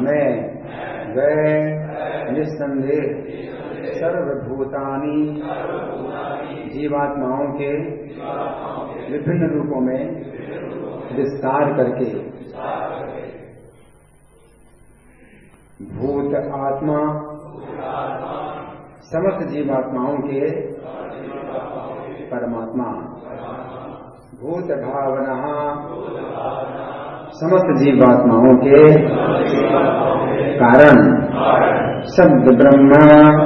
मैं वह निस्संदेह सर्वभूतानि जीवात्माओं के विभिन्न रूपों में विस्तार करके भूत आत्मा समस्त जीवात्माओं के परमात्मा, भूत भावना समस्त जीवात्माओं के कारण, शब्द ब्रह्मा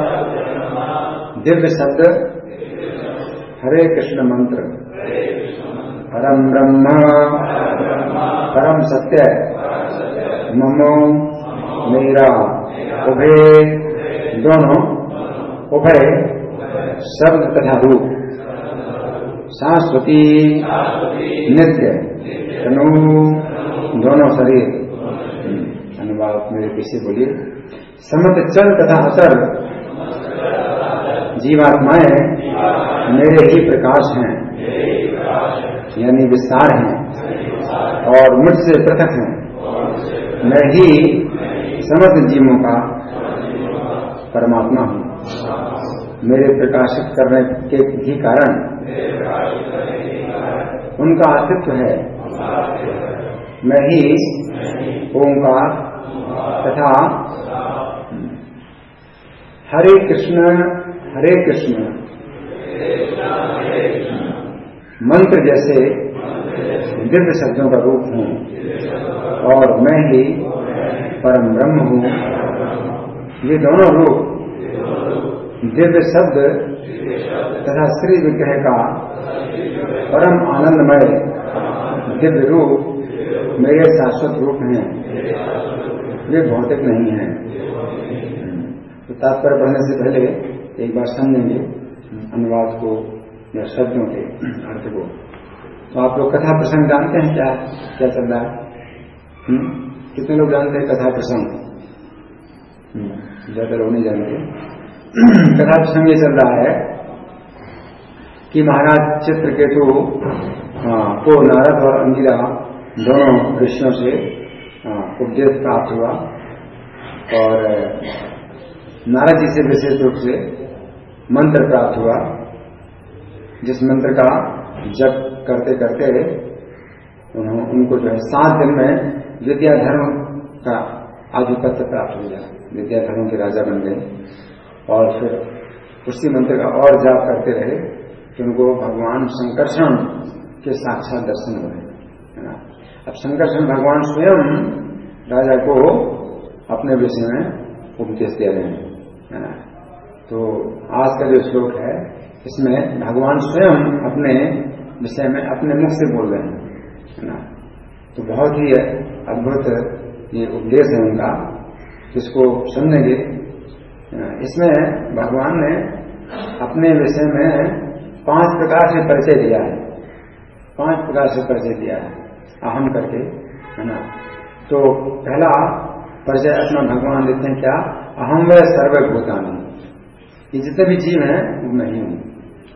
दिव्य शब्द हरे कृष्ण मंत्र, परम ब्रह्मा परम सत्य ममो मेरा उभय दोनों उभय शब्द तथा रूप शाश्वती नित्य तनु दोनों शरीर। अनुवाद मेरे पीछे बोलिए। समस्त चल तथा अचर जीवात्माएं मेरे ही प्रकाश हैं, यानी विस्तार हैं और मुझसे पृथक हैं। मैं ही समस्त जीवों का परमात्मा हूँ। मेरे प्रकाशित करने के ही कारण उनका अस्तित्व है। मैं ही ओंकार तथा हरे कृष्ण मंत्र जैसे दिव्य शब्दों का रूप हूँ और मैं ही परम ब्रह्म हूँ। ये दोनों रूप दिव्य शब्द तथा श्री विग्रह का परम आनंदमय दिव्य रूप मेरे शाश्वत रूप हैं, वे भौतिक नहीं हैं। तो तात्पर्य पढ़ने से पहले एक बार समझेंगे अनुवाद को या शब्दों के अर्थ को। तो आप लोग कथा प्रसंग जानते हैं क्या क्या चल रहा है? कितने लोग जानते हैं कथा प्रसंग? ज्यादा लोग नहीं जानते। कथा प्रसंग ये चल रहा है कि महाराज चित्रकेतु को नारद और अंगिरा दोनों ऋषियों से उपदेश प्राप्त हुआ और नारद जी से विशेष रूप से मंत्र प्राप्त हुआ, जिस मंत्र का जप करते करते उनको जो है 7 दिन में विद्याधर्म का आधिपत्य प्राप्त हो गया। विद्याधर्म के राजा बन गए और फिर उसी मंत्र का और जाप करते रहे कि उनको भगवान संकर्षण के साक्षात दर्शन हुए, है ना। अब संकर्षण भगवान स्वयं राजा को अपने विषय में उपदेश दे रहे हैं, है ना। तो आज का जो श्लोक है इसमें भगवान स्वयं अपने विषय में अपने मुख से बोल रहे हैं, है ना। तो बहुत ही अद्भुत ये उपदेश है उनका, जिसको सुनेंगे। इसमें भगवान ने अपने विषय में 5 प्रकार से परिचय दिया है, 5 प्रकार से परिचय दिया है अहम करके, है ना। तो पहला परिचय अपना भगवान देते हैं क्या? अहम व सर्वभूतानि। ये जितने भी जीव हैं वो मैं ही हूं।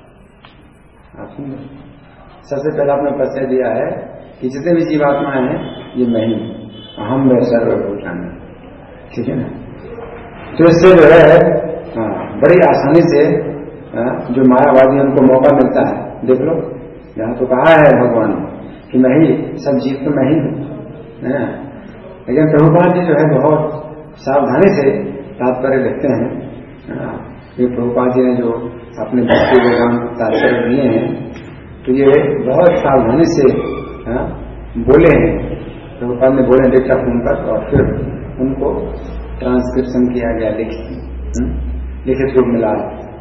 आप सुन, सबसे पहला अपना परिचय दिया है कि जितने भी जीवात्माएं हैं ये मैं ही हूं। अहम व सर्वभूतानि, ठीक है ना। तो इससे जो है बड़ी आसानी से जो मायावादी उनको मौका मिलता है, देख लो यहाँ तो कहा है भगवान कि मैं ही सब जीव तो मैं ही हूं, लेकिन प्रभुपाद जी जो है बहुत सावधानी से तात्पर्य लिखते हैं। ये प्रभुपाद जी ने जो अपने भक्ति वेदांत तात्पर्य दिए हैं तो ये बहुत सावधानी से बोले हैं। प्रभुपाद ने बोले डेटा फोन पर और फिर उनको ट्रांसक्रिप्शन किया गया, लिखित रूप मिला।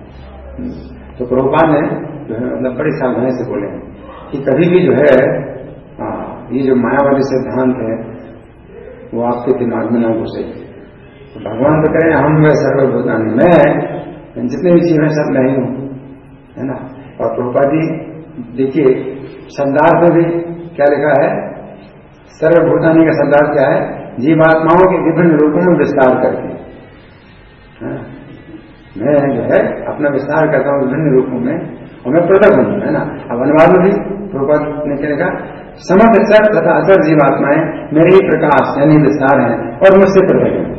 तो प्रभुपाद ने जो है मतलब बड़ी सावधानी से बोले हैं कि कभी भी जो है ये जो मायावादी सिद्धांत है वो आपके दिमाग में ना घुसे। तो भगवान तो करें हम व सर्वभूतानि, मैं जितने भी जीव हैं सब मैं ही हूं, है ना। और प्रभुपाद जी देखिए शब्दार्थ में भी क्या लिखा है? सर्वभूतानि का शब्दार्थ क्या है? जीवात्माओं के विभिन्न रूपों में विस्तार करके। मैं जो है अपना विस्तार करता हूं विभिन्न रूपों में और मैं पृथक हूं, है ना। अब अनुवाद में भी प्रभुपाद ने क्या लिखा? समस्त चर तथा अचर जीवात्माएं मेरे ही प्रकाश यानी विस्तार हैं और मुझसे पृथक हैं।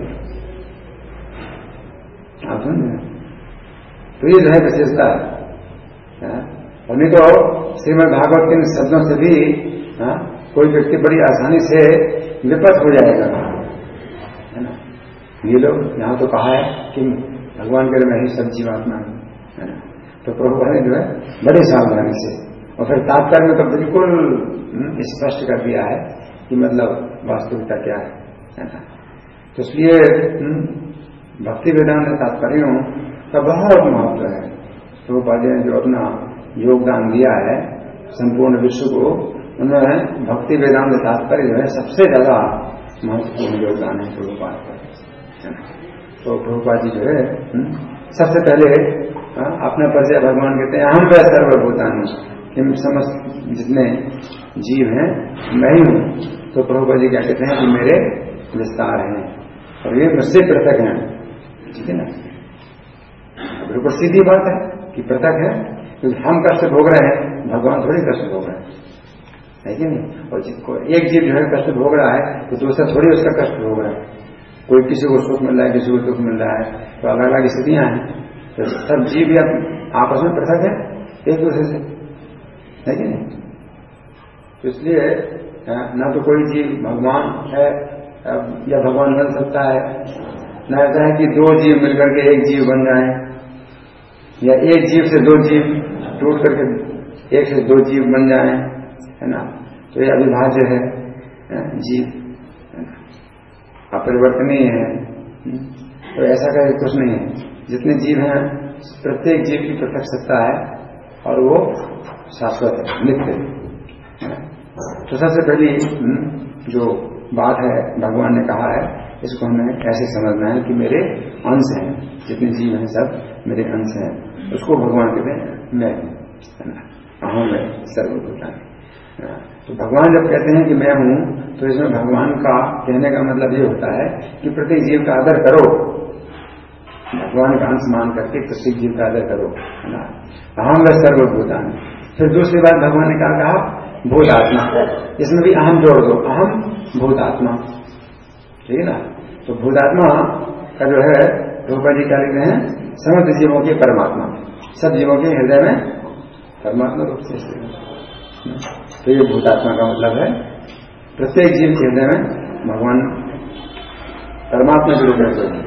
आप समझे? तो ये जो है विशेषता है। और नहीं तो श्रीमद् भागवत के शब्दों से भी कोई व्यक्ति बड़ी आसानी से विपत हो जाएगा, है ना। ये लोग यहाँ तो कहा है कि भगवान के मैं ही सब जीवात्मा है ना। तो प्रभु ने जो है बड़ी सावधानी से और फिर तात्पर्य में तो बिल्कुल स्पष्ट कर दिया है कि मतलब वास्तविकता क्या है ना। तो इसलिए भक्ति वेदांत तात्पर्यों का बहुत महत्व है। प्रभुपाद ने जो अपना योगदान दिया है संपूर्ण विश्व को, उन्होंने भक्ति वेदांत तात्पर्य जो है सबसे ज्यादा महत्वपूर्ण योगदान है प्रभुपाद का। तो प्रभुपाद जी जो है सबसे पहले अपना परिचय भगवान कहते हैं अहम वै सर्वभूतानि, कि समस्त जितने जीव हैं मैं ही हूं। तो प्रभुपाद जी क्या कहते हैं कि मेरे विस्तार हैं और ये मुझसे पृथक हैं। ठीक है ना, बिल्कुल सीधी बात है कि पृथक है, क्योंकि हम कष्ट भोग रहे हैं, भगवान थोड़ी कष्ट भोग रहे हैं, है कि नहीं। और जिसको एक जीव जो है कष्ट भोग रहा है तो दूसरा थोड़ी उसका कष्ट भोग रहा है। कोई किसी को सुख मिल रहा है, किसी को दुख मिल रहा है, तो अलग अलग स्थितियां हैं। तो सब जीव या आपस में पृथक है एक दूसरे से, है कि नहीं। तो इसलिए न तो कोई जीव भगवान है या भगवान बन सकता है, न ऐसा है कि दो जीव मिलकर के एक जीव बन जाए, या एक जीव से दो जीव टूट करके एक से दो जीव बन जाए, है ना। तो ये अविभाज्य है जीव, अपरिवर्तनीय है। तो ऐसा का कुछ नहीं है। जितने जीव हैं प्रत्येक जीव की पृथक सत्ता है और वो शाश्वत है, नित्य है। तो सबसे पहली जो बात है भगवान ने कहा है, इसको हमें ऐसे समझना है कि मेरे अंश हैं, जितने जीव हैं सब मेरे अंश हैं। उसको भगवान कहते हैं मैं हूं, अहम मैं सर्वभूतानि। तो भगवान जब कहते हैं कि मैं हूं, तो इसमें भगवान का कहने का मतलब ये होता है कि प्रत्येक जीव का आदर करो, भगवान का अंश मान करके प्रत्येक जीव का आदर करो, है ना। अहम व सर्वभूतानि। फिर दूसरी बात भगवान ने कहा भूतात्मा, इसमें भी अहम जोड़ दो, अहम भूतात्मा, ठीक है ना। तो भूतात्मा का जो है प्रभुपाद जी क्या लिखते हैं, समस्त जीवों के परमात्मा, सब जीवों के हृदय में परमात्मा रूप से। तो ये भूतात्मा का मतलब है प्रत्येक जीव के हृदय में भगवान परमात्मा के रूप में कोई।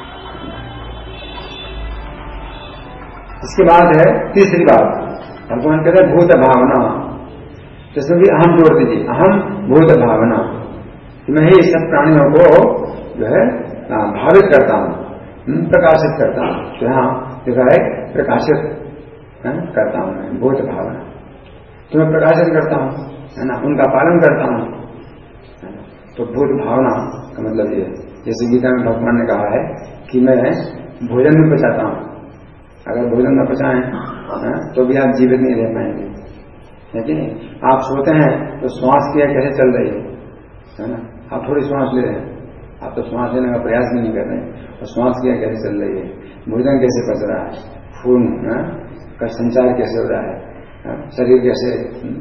इसके बाद है तीसरी बात, भगवान कहते हैं भूत भावना। जिसमें भी अहम जोड़ दीजिए, अहम भूत भावना, मैं ही सब प्राणियों को जो है भावित करता हूं, प्रकाशित करता हूं। तो यहाँ देखा है प्रकाशित करता हूं मैं, भूत भावना। तो मैं प्रकाशित करता हूं, है ना, उनका पालन करता हूं, है ना। तो भूत भावना का मतलब ये, जैसे गीता में भगवान ने कहा है कि मैं भोजन भी पचाता हूं। अगर भोजन न पचाएं तो भी आप जीवित नहीं रह पाएंगे, है कि नहीं। आप सोते हैं तो श्वास क्रिया कैसे चल रही है ना। आप थोड़ी श्वास ले रहे हैं, आप तो श्वास लेने का प्रयास भी नहीं कर रहे हैं, और श्वास क्रिया कैसे चल रही है, भोजन कैसे पच रहा है, खून का संचार कैसे हो रहा है, शरीर कैसे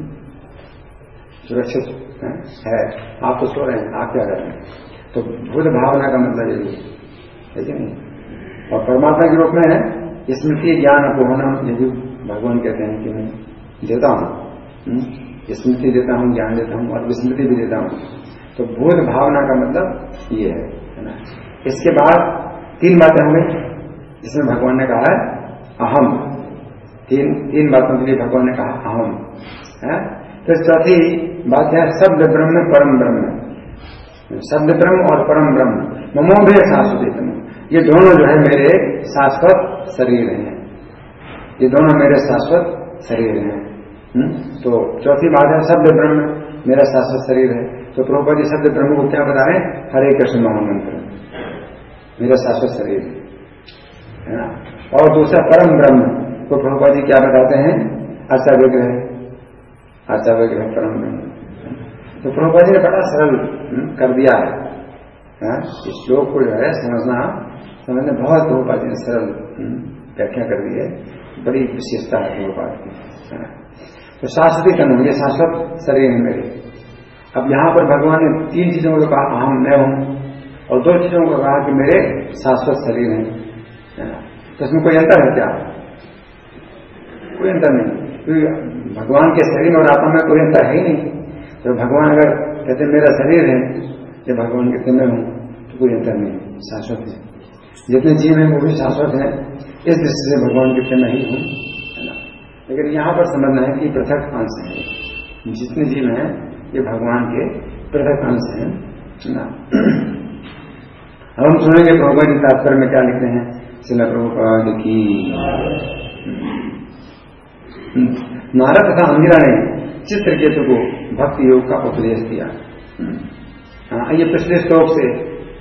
सुरक्षित है। आप तो सो रहे हैं, आप क्या कर रहे हैं। तो भूत भावना का मतलब यही है कि नहीं। और परमात्मा के रूप में स्मृति ज्ञान अपोहनम, ये भी भगवान कहते हैं कि मैं देता हूं, स्मृति देता हूं, ज्ञान देता हूं और विस्मृति भी देता हूं। तो भूत भावना का मतलब ये है ना। इसके बाद तीन बातें हो गई जिसमें भगवान ने कहा है अहम, तीन बातों के लिए भगवान ने कहा अहम है। फिर चौथी बात है शब्द ब्रह्म परम ब्रह्म, शब्द ब्रह्म और परम ब्रह्म, ममोभय शाश्वत, ये दोनों जो है मेरे शाश्वत शरीर हैं, ये दोनों मेरे शाश्वत शरीर हैं। तो चौथी बात है शब्द ब्रह्म मेरा शाश्वत शरीर है। तो प्रभुपाद जी शब्द ब्रह्म को क्या बता रहे हैं, हरे कृष्ण महामंत्र मेरा शाश्वत शरीर है ना। और दूसरा परम ब्रह्म को प्रभुपाद जी क्या बताते हैं, आचा विग्रह, आचा विग्रह परम ब्रह्म। तो प्रभुपाद जी ने बड़ा सरल कर दिया है इस श्लोक को, जो है समझने बहुत प्रभुपाद जी ने सरल व्याख्या कर दी है, बड़ी विशेषता है प्रभुपाद की। तो शाश्वती तन होंगे, शाश्वत शरीर है मेरे। अब यहां पर भगवान ने 3 चीजों को कहा, अहम मैं हूं, और 2 चीजों को कहा कि मेरे शाश्वत शरीर है। तो इसमें कोई अंतर है क्या? कोई अंतर नहीं, क्योंकि भगवान के शरीर और आत्मा में कोई अंतर है ही नहीं। तो भगवान अगर कहते मेरा शरीर है, जब भगवान कहते मैं हूं, तो कोई अंतर नहीं, शाश्वत है। जितने जीव हैं वो भी शाश्वत हैं, इस दृष्टि से भगवान कहते मैं ही हूं, है ना। लेकिन यहां पर समझना है कि पृथक अंश है, जितने जीव हैं ये भगवान के पृथक अंश हैं, है ना। अब हम सुनेंगे प्रभुपाद जी तात्पर्य में क्या लिखते हैं। श्रील प्रभुपाद की। नारद तथा अंगिरा ने चित्रकेतु को भक्ति योग का उपदेश दिया। ये पिछले श्लोक से,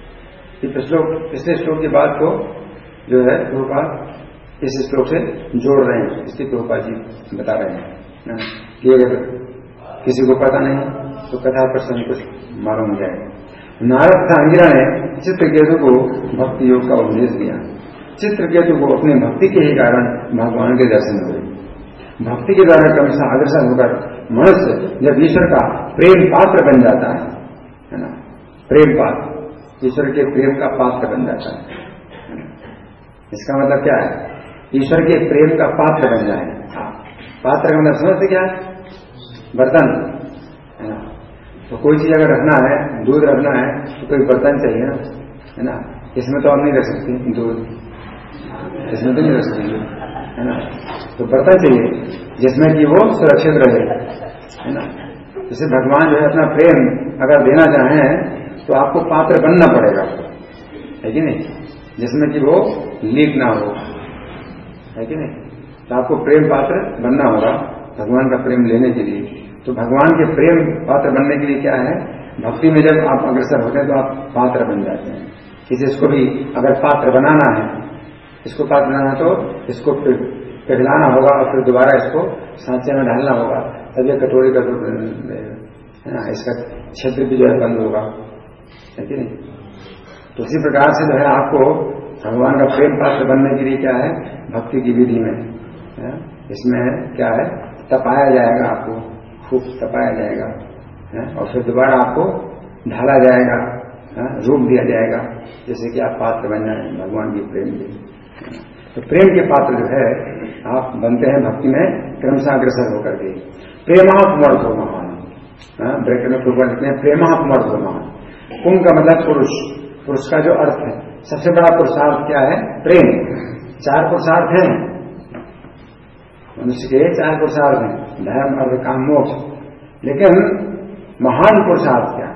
पिछले श्लोक की बात को जो है प्रभुपाद इस श्लोक से जोड़ रहे हैं। इसकी प्रभुपाद जी बता रहे हैं कि अगर किसी को पता नहीं तो कथा प्रसंग कुछ मालूम हो जाएगा। नारद तथा अंगिरा ने चित्रकेतु को भक्ति योग का उपदेश दिया। चित्रकेतु को अपनी भक्ति के ही कारण भगवान के दर्शन हुए। भक्ति के द्वारा क्रमशः अग्रसर होकर मनुष्य जब ईश्वर का प्रेम पात्र बन जाता है ना, प्रेम पात्र, ईश्वर के प्रेम का पात्र बन जाता है। इसका मतलब क्या है? ईश्वर के प्रेम का पात्र बन जाए। पात्र का मतलब समझते क्या है? बर्तन, है ना। तो कोई चीज अगर रखना है, दूध रखना है तो कोई बर्तन चाहिए ना, है ना। इसमें तो आप नहीं रख सकते दूध, इसमें तो नहीं रख सकते, है ना। तो बर्तन चाहिए जिसमें कि वो सुरक्षित रहे, है ना। जैसे भगवान जो है अपना प्रेम अगर देना चाहें तो आपको पात्र बनना पड़ेगा, है कि नहीं, जिसमें कि वो लीक ना हो, है कि नहीं। तो आपको प्रेम पात्र बनना होगा भगवान का प्रेम लेने के लिए। तो भगवान के प्रेम पात्र बनने के लिए क्या है? भक्ति में जब आप अग्रसर होते हैं तो आप पात्र बन जाते हैं। इसको भी अगर पात्र बनाना है, इसको पात्र बनाना तो इसको पिघलाना होगा और फिर दोबारा इसको सांचे में डालना होगा, तब यह कटोरी का है ना, इसका छिद्र भी जो है बंद होगा, है कि नहीं। तो उसी प्रकार से जो है आपको भगवान का प्रेम पात्र बनने के लिए क्या है? भक्ति की विधि में है? इसमें क्या है? तपाया जाएगा, आपको खूब तपाया जाएगा, है? और फिर दोबारा आपको ढाला जाएगा, रूप दिया जाएगा, जैसे कि आप पात्र बन जाए भगवान की प्रेम के। तो प्रेम के पात्र जो है आप बनते हैं भक्ति में क्रमशः अग्रसर होकर के। प्रेमात्मर्थो महान, ब्रैकेट में पूर्व लिखते हैं प्रेमात्मर्थो महान। कुंभ का मतलब पुरुष, पुरुष का जो अर्थ है, सबसे बड़ा पुरुषार्थ क्या है? प्रेम। 4 पुरुषार्थ हैं मनुष्य के, 4 पुरुषार्थ हैं, धर्म अर्थ काम मोक्ष। लेकिन महान पुरुषार्थ क्या?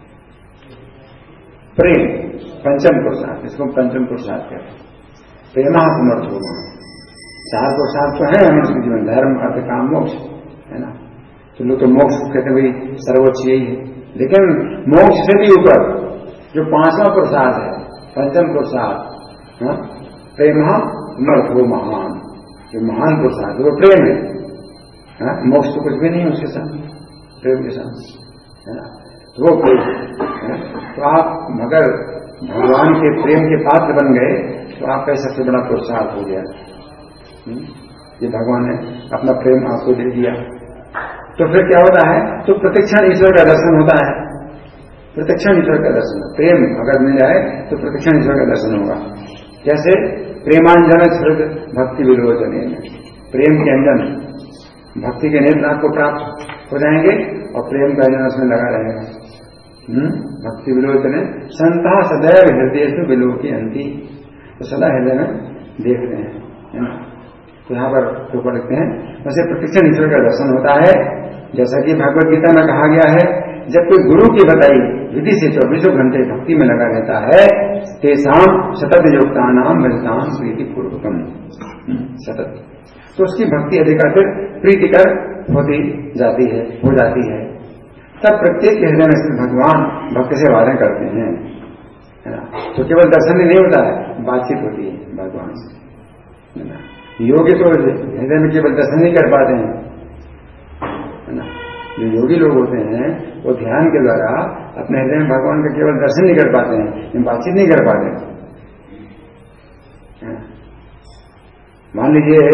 प्रेम, पंचम पुरुषार्थ, इसको पंचम पुरुषार्थ कहते हैं। प्रेमात्मर्थो महान। 4 पुरुषार्थ तो है मनुष्य के जीवन, धर्म अर्थ काम मोक्ष, है ना। तो लोग तो मोक्ष कहते भाई सर्वोच्च यही है, लेकिन मोक्ष से भी ऊपर जो 5वां पुरुषार्थ है, पंचम पुरुषार्थ, प्रेमात्मर्थो महान, जो महान पुरुषार्थ वो प्रेम है। मोक्ष तो कुछ भी नहीं है उसके साथ, प्रेम के साथ, है ना। वो प्रेम, तो आप मगर भगवान के प्रेम के पात्र बन गए तो आपका सबसे बड़ा पुरुषार्थ हो गया। ये भगवान ने अपना प्रेम आपको दे दिया। तो फिर क्या होता है? तो प्रत्यक्षण ईश्वर का दर्शन होता है। प्रत्यक्षण ईश्वर का दर्शन, प्रेम अगर मिल जाए तो प्रत्यक्षण ईश्वर का दर्शन होगा। जैसे प्रेमांजन स्मृत भक्ति विलोचन, प्रेम के अंजन भक्ति के नेत्र आपको प्राप्त हो जाएंगे और प्रेम का अंजन उसमें लगा रहेगा। भक्ति विलोचन संता सदैव हृदय से विलो की अंति, तो सदा हृदय में देखते हैं, है ना। तो यहाँ पर ऊपर लिखते हैं वैसे प्रत्यक्ष ईश्वर का दर्शन होता है, जैसा कि भगवत गीता में कहा गया है, जब कोई गुरु की बताई विधि से 24 घंटे भक्ति में लगा रहता है, तेसाम सतत योगता नाम मिलताम प्रीति पूर्वकम, सतत, तो उसकी भक्ति अधिकतर प्रीतिकर होती जाती है, हो जाती है। तब प्रत्येक हृदय में भगवान भक्त से वादन करते हैं, है ना। तो केवल दर्शन ही नहीं होता है, बातचीत होती है भगवान से, है ना। योगी तो हृदय में केवल दर्शन नहीं कर पाते हैं, है ना। जो योगी लोग होते हैं वो ध्यान के द्वारा अपने हृदय में भगवान का केवल दर्शन नहीं कर पाते हैं, बातचीत नहीं कर पाते। मान लीजिए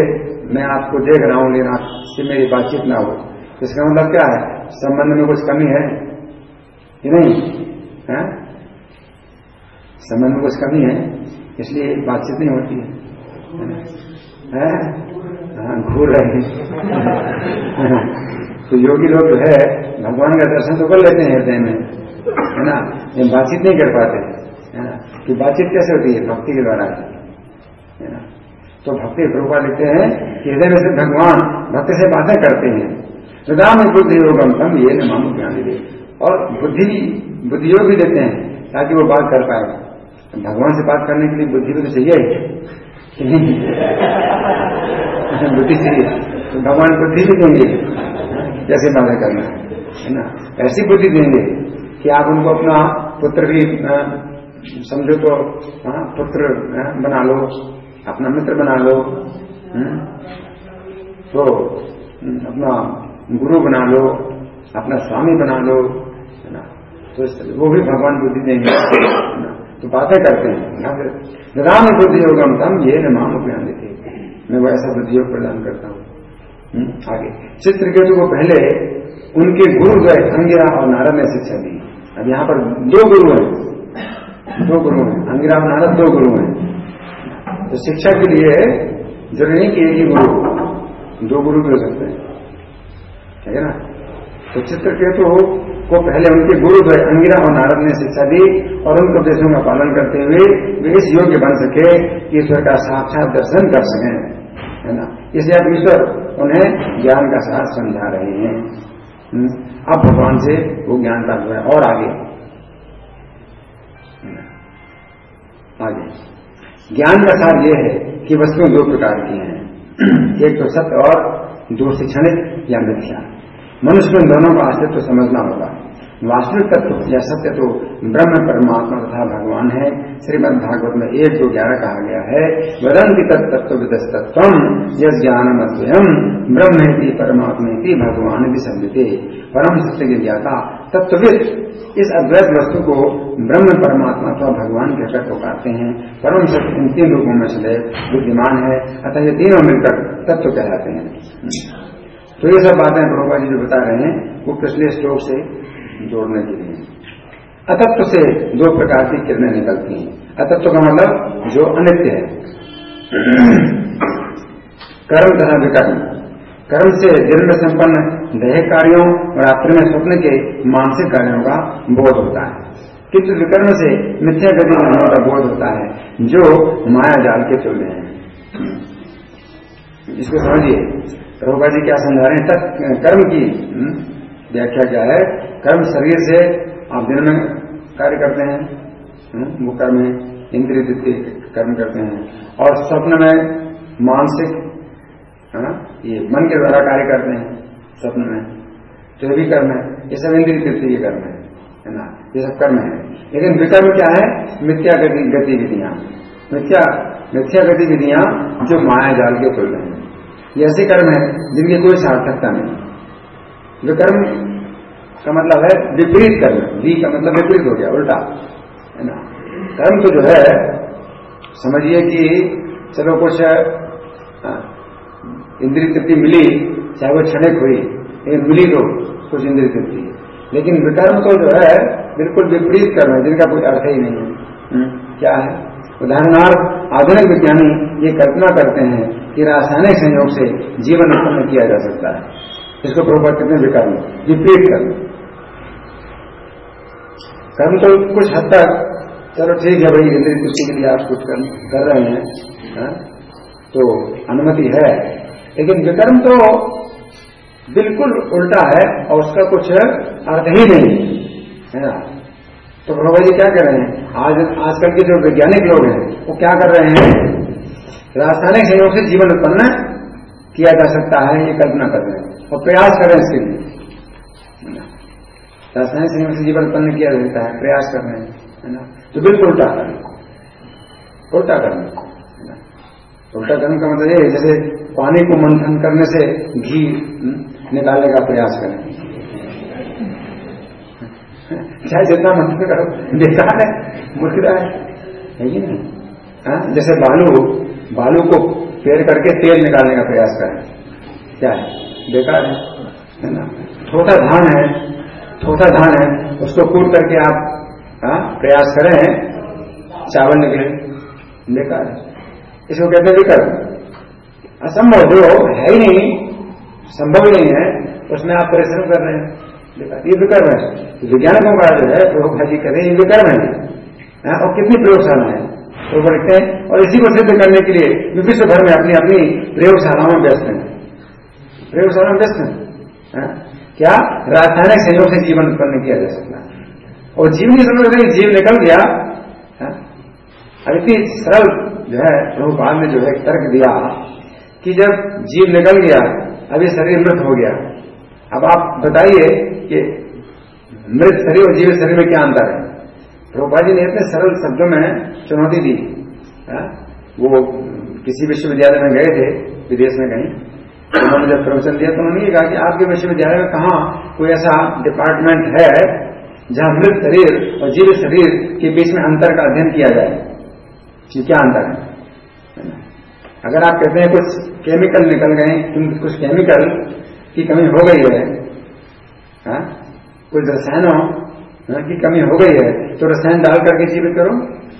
मैं आपको देख रहा हूं लेकिन आपसे मेरी बातचीत ना हो, इसका मतलब क्या है? संबंध में कुछ कमी है कि नहीं है? संबंध में कुछ कमी है, इसलिए बातचीत नहीं होती है। घूर रहे हैं। तो योगी लोग जो है भगवान का दर्शन तो कर लेते हैं हृदय में, है ना, ये बातचीत नहीं कर पाते, है ना। कि बातचीत कैसे होती है? भक्ति के द्वारा, है ना। तो भक्ति प्रभुपाद लिखते हैं कि हृदय में से भगवान भक्त से बातें करते हैं। सदा में बुद्धि योगम तम ये न मामू ज्ञान दे, और बुद्धियोग भी देते हैं ताकि वो बात कर पाए। भगवान से बात करने के लिए बुद्धि भी तो चाहिए बुद्धि चाहिए, तो भगवान बुद्धि भी देंगे कैसे बातें करना, है ना। ऐसी बुद्धि देंगे कि आप उनको अपना पुत्र भी समझो तो पुत्र बना लो, अपना मित्र बना लो, तो अपना गुरु बना लो, अपना स्वामी बना लो, है ना। तो वो भी भगवान बुद्धि देंगे, है ना। तो बातें करते हैं। राम बुद्धि योगम तम ये न माम ज्ञान देते, मैं वो ऐसा बुद्धि योग प्रदान करता हूँ। आगे चित्रकेतु को पहले उनके गुरु गए अंगिरा और नारद ने शिक्षा दी। अब यहाँ पर दो गुरु हैं, अंगिरा और नारद दो गुरु हैं। तो शिक्षा के लिए जरूरी नहीं कि एक ही गुरु, दो गुरु भी हो सकते हैं, है ना। तो चित्रकेतु को पहले उनके गुरु अंगिरा और नारद ने शिक्षा दी और उन उपदेशों का पालन करते हुए वे इस योग्य बन सके कि ईश्वर का साक्षात दर्शन कर सकें, है ना। इसलिए अब ईश्वर उन्हें ज्ञान का सार समझा रहे हैं। अब भगवान से वो ज्ञान प्राप्त हुआ है। और आगे ज्ञान का सार ये है कि वस्तुएं दो प्रकार की हैं, एक तो सत्य और दूसरी क्षणिक या मिथ्या। मनुष्य में दोनों का अस्तित्व समझना होगा। वास्तविक तत्व या सत्य तो ब्रह्म परमात्मा तथा भगवान है। श्रीमद् भागवत में 1:2:11 कहा गया है, वदन्ति तत्तत्व विदस्तत्वम् यस् ज्ञानमद्वयम् ब्रह्मेति परमात्मेति भगवान विसम्यते। परम सत्य के ज्ञाता तत्वविद इस अद्वैत वस्तु को ब्रह्म परमात्मा अथवा भगवान कहकर पुकारते हैं। परम सत्य इन तीन रूपों में से बुद्धिमान है, अतः ये तीनों मिलकर तत्व कहलाते हैं। तो ये सब बातें प्रभुपाद जी जो बता रहे हैं वो पिछले श्लोक से जोड़ने के लिए। अतत्व से दो प्रकार की किरणें निकलती हैं। अतत्व का मतलब जो अनित्य है, कर्म तथा विकर्म। कर्म से दिन में संपन्न दैहिक कार्यों और रात्रि में स्वप्न के मानसिक कार्यों का बोध होता है, किंतु विकर्म से मिथ्या गति का बोध होता है जो माया जाल के तुल्य है। इसको समझिए प्रभुपाद जी क्या समझा रहे हैं। कर्म की व्याख्या क्या है? कर्म शरीर से आप दिन में कार्य करते हैं, वो कर्म है, इंद्रिय वृत्ति कर्म करते हैं, और स्वप्न में मानसिक ये मन के द्वारा कार्य करते हैं स्वप्न में, तो ये भी कर्म है। ये सब इंद्रिय वृत्ति के कर्म है ना, ये सब कर्म है। लेकिन विकर्म क्या है? मिथ्या गतिविधियां, मिथ्या गतिविधियां जो माया जाल के तुल्य हैं। ये ऐसे कर्म है जिनकी कोई सार्थकता नहीं। विकर्म का मतलब है विपरीत कर्म, वी का मतलब विपरीत हो गया, उल्टा, है ना। कर्म तो जो है समझिए कि चलो कुछ इंद्रिय तृप्ति मिली, चाहे वो क्षणिक हुई, लेकिन मिली तो कुछ इंद्रिय तृप्ति। लेकिन विकर्म तो जो है बिल्कुल विपरीत कर्म है जिनका कोई अर्थ ही नहीं है। क्या है? उदाहरणार्थ आधुनिक विज्ञानी ये कल्पना करते हैं कि रासायनिक संयोग से जीवन उत्पन्न किया जा सकता है। इसको प्रभुपाद कहते हैं विकर्म, विपरीत कर्म। कर्म तो कुछ हद तक चलो ठीक है भाई, इंद्रिय तृप्ति के लिए आप कुछ कर रहे हैं, तो अनुमति है, लेकिन विकर्म तो बिल्कुल उल्टा है और उसका कुछ अर्थ ही नहीं है ना। तो प्रभुपाद जी क्या कर रहे हैं? आजकल के जो वैज्ञानिक लोग हैं वो क्या कर रहे हैं? रासायनिक संयोग से जीवन उत्पन्न किया जा सकता है ये कल्पना कर रहे हैं और प्रयास कर रहे हैं इसके लिए। रासायनिक संयोग से जीवन उत्पन्न किया जा सकता है, प्रयास कर रहे हैं, है ना। तो बिल्कुल उल्टा कर्म, उल्टा कर्म, है ना। उल्टा कर्म का मतलब ये जैसे पानी को मंथन करने से घी निकालने का प्रयास करें, चाहे जितना मंथन करो बेकार है, मुश्किल है कि नहीं। जैसे बालू को पेड़ करके तेल निकालने का प्रयास करें, क्या है? बेकार है ना। थोथा धान है, उसको कूट करके आप प्रयास करें चावल निकले, बेकार है। इसको कहते हैं विकर्म। असंभव जो है ही नहीं, संभव ही नहीं है, उसमें आप परिश्रम कर रहे हैं, ये विकर्म है। वैज्ञानिकों का जो है प्रभुपाद जी कहते हैं ये विकर्म है। और कितनी प्रयोगशाला है वो बढ़ते हैं, और इसी को सिद्ध करने के लिए विश्व भर में अपनी अपनी प्रयोगशालाओं में व्यस्त हैं, प्रयोगशाला में व्यस्त हैं। क्या रासायनिक संयोग से जीवन उत्पन्न किया जा सकता है, और जीवन की समझ नहीं, जीव निकल गया। अब इतनी सरल जो है प्रभुपाद ने जो है तर्क दिया कि जब जीव निकल गया, अब ये शरीर मृत हो गया, अब आप बताइए कि मृत शरीर और जीवित शरीर में क्या अंतर है? प्रभुपाद जी ने इतने सरल शब्दों में चुनौती दी। वो किसी विश्वविद्यालय में गए थे विदेश में कहीं, उन्होंने जब प्रवचन दिया तो उन्होंने कहा कि आपके विश्वविद्यालय में कहाँ कोई ऐसा डिपार्टमेंट है जहां मृत शरीर और जीवित शरीर के बीच में अंतर का अध्ययन किया जाए कि क्या अंतर है? अगर आप कहते हैं कुछ केमिकल निकल गए, कुछ केमिकल की कमी हो गई है, कुछ रसायनों की कमी हो गई है, तो रसायन डाल करके जीवित करो,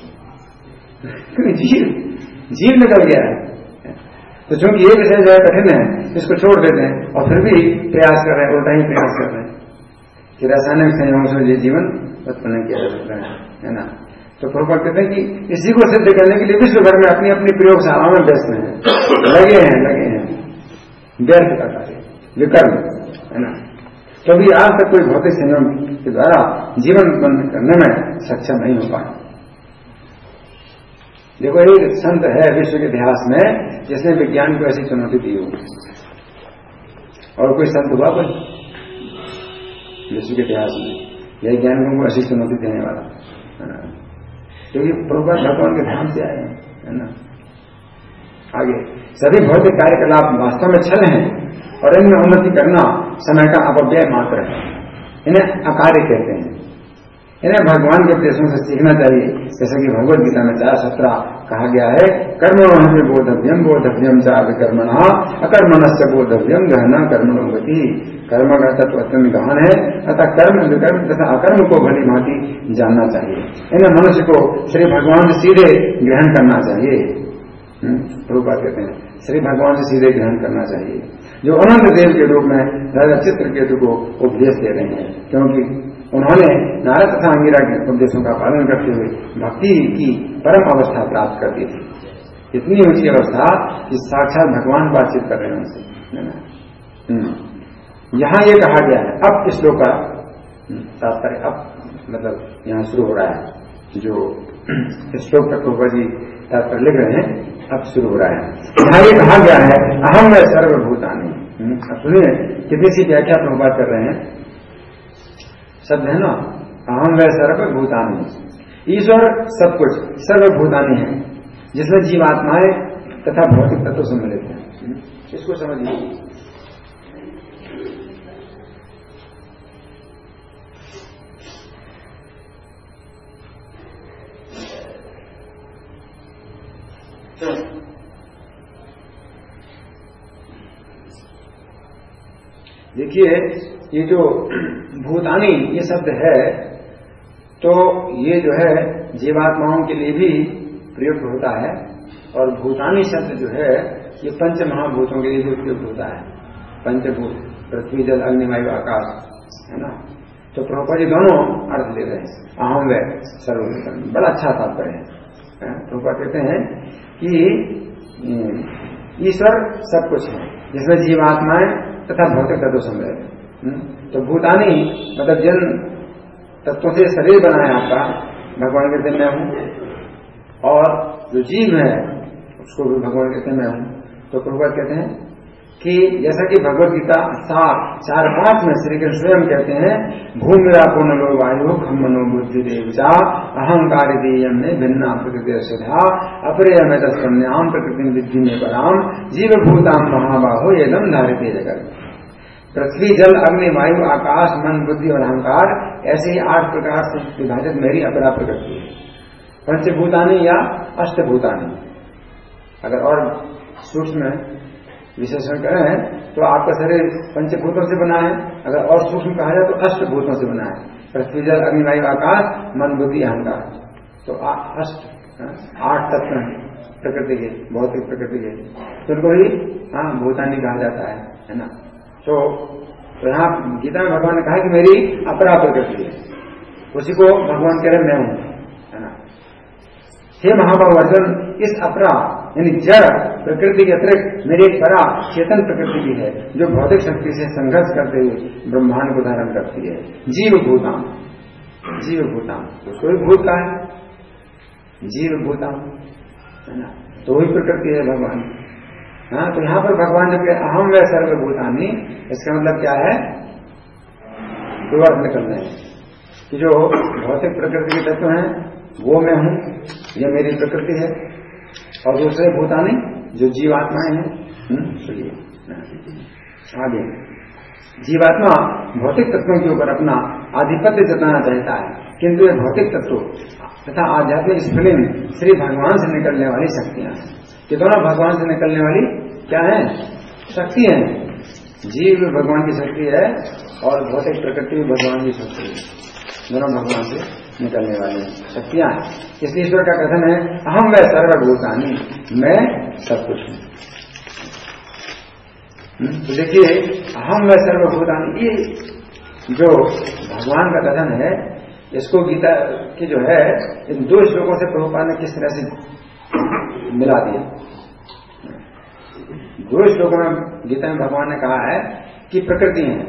जीव निकल गया है। तो चूंकि ये विषय जो है कठिन है, इसको छोड़ देते हैं और फिर भी प्रयास कर रहे हैं, उल्टा ही प्रयास कर रहे हैं कि रासायनिक संयोगों से जीवन उत्पन्न किया जा सकता है ना। तो प्रभुपाद कहते हैं कि इसी को सिद्ध करने के लिए विश्व भर में अपनी अपनी प्रयोगशालाओं में व्यस्त हैं, लगे हैं व्यर्थ का कार्य, विकर्म है ना। कभी आज तक कोई भौतिक संयोग के द्वारा जीवन उत्पन्न करने में सक्षम नहीं हो पाए। देखो एक संत है विश्व के इतिहास में जिसने विज्ञान को ऐसी चुनौती दी हो, और कोई संत हुआ कोई विश्व के इतिहास में वैज्ञानिकों को ऐसी चुनौती देने वाला है ना? क्योंकि प्रभुपाद भगवान के ध्यान से आए हैं, है ना। आगे सभी भौतिक कार्यकलाप वास्तव में छल हैं और इनमें उन्नति करना समय का अपव्यय मात्र है। इन्हें अकार्य कहते हैं। इन्हें भगवान के उपदेशों से सीखना चाहिए, जैसे कि भगवद गीता में 4:17 कहा गया है, कर्मणो बोधव्यम च विकर्मणः अकर्मणस्य बोधव्यम गहना कर्मणो गति। कर्म का तत्व अत्यंत गहन है, अतः कर्म विकर्म तथा अकर्म को भली भांति जानना चाहिए। इन्हें मनुष्य को श्री भगवान से सीधे ग्रहण करना चाहिए। प्रभुपाद कहते हैं श्री भगवान से सीधे ग्रहण करना चाहिए, जो अनंत देव के रूप में राजा चित्रकेतु को उपदेश दे रहे हैं, क्योंकि उन्होंने नारद तथा अंगिरा के उपदेशों का पालन करते हुए भक्ति की परम अवस्था प्राप्त कर दी थी। इतनी ऊंची अवस्था कि साक्षात भगवान बातचीत कर रहे हैं उनसे। यहां ये कहा गया है, अब इस श्लोक का तात्पर्य अब मतलब यहां शुरू हो रहा है, जो इस श्लोक तक प्रभुपाद जी तात्पर्य लिख रहे हैं, अब शुरू हो रहा है। यहां ये कहा गया है अहम व सर्वभूतानि। अब सुनिए कितनी सी व्याख्या प्रभुपाद कर रहे हैं, शब्द है ना, अहम व सर्वभूतानि। ईश्वर सब कुछ सर्वभूतानि है, जिसमें जीवात्माएं तथा भौतिक तत्व सम्मिलित हैं। इसको समझिए। देखिए ये जो भूतानी ये शब्द है, तो ये जो है जीवात्माओं के लिए भी प्रयुक्त होता है, और भूतानी शब्द जो है ये पंच महाभूतों के लिए भी प्रयुक्त होता है। पंचभूत पृथ्वी जल अग्नि वायु आकाश, है ना। तो प्रभुपाद जी दोनों अर्थ ले रहे हैं, अहम व सर्वभूतम। बड़ा अच्छा तात्पर्य है। प्रभुपाद कहते हैं कि ईश्वर सब कुछ है, जिसमें जीवात्माएं तथा भौतिक तत्व सम्मिलित। तो भूतानी मतलब जिन तत्वों से शरीर बना है आपका, भगवान कहते हैं मैं हूं, और जो जीव है उसको भी भगवान कहते हैं मैं हूं। तो प्रभुपाद कहते हैं कि जैसा कि भगवद गीता 4:5 में श्री कृष्ण स्वयं कहते हैं, भूमिरापो नलो वायु खम मनो बुद्धि देवचा अहंकार दीयम में भिन्ना प्रकृति सिद्धा अपरेयम तस्कन्याम प्रकृति विद्धि में पराम जीव भूताम महाबाहो एदम धारिते जगत। पृथ्वी जल अग्नि वायु आकाश मन बुद्धि और अहंकार, ऐसे ही 8 प्रकार से विभाजित मेरी अपरा प्रकृति है। पंचभूतानी या अष्टभूतानी, अगर और सूक्ष्म विशेषण करें तो आपका शरीर पंचभूतों से बना है, अगर और सूक्ष्म कहा जाए तो अष्टभूतों से बना है, पृथ्वी जल अग्नि वायु आकाश मन बुद्धि अहंकार। तो 8 तत्व हैं प्रकृति के, भौतिक प्रकृति के, तो उनको ही भूतानी कहा जाता है ना। तो यहाँ गीता में भगवान ने कहा कि मेरी अपरा प्रकृति है, उसी को भगवान कह रहे मैं हूं, है ना। हे महाभाव अर्जुन, इस अपरा यानी जड़ प्रकृति के अतिरिक्त मेरी एक परा चेतन प्रकृति भी है जो भौतिक शक्ति से संघर्ष करते हुए ब्रह्मांड को धारण करती है। जीव भूताम, जीव भूताम उसको भी भूत का है, जीव भूताम, है ना। तो वही प्रकृति है भगवान। हाँ, तो यहां पर भगवान जब अहम व सर्वभूतानि, इसका मतलब क्या है, दो अर्थ निकल रहे हैं कि जो भौतिक प्रकृति के तत्व हैं वो मैं हूं, यह मेरी प्रकृति है, और दूसरे भूतानि जो जीवात्माएं हैं। चलिए आगे, जीवात्मा भौतिक तत्वों के ऊपर अपना आधिपत्य जताना चाहता है, किंतु ये भौतिक तत्व तथा आध्यात्मिक स्फुलिंग श्री भगवान से निकलने वाली शक्तियां हैं। ये दोनों भगवान से निकलने वाली क्या है, शक्ति है। जीव भगवान की शक्ति है और भौतिक प्रकृति भी भगवान की शक्ति है, दोनों भगवान से निकलने वाली शक्तियां हैं। इसलिए ईश्वर का कथन है अहम व सर्वभूतानि, मैं सब कुछ हूं। तो देखिए अहम व सर्वभूतानि, ये जो भगवान का कथन है, इसको गीता की जो है इन 2 श्लोकों से प्रभुपाद ने किस तरह से मिला दिया। 2 श्लोकों में गीता में भगवान ने कहा है कि प्रकृति है,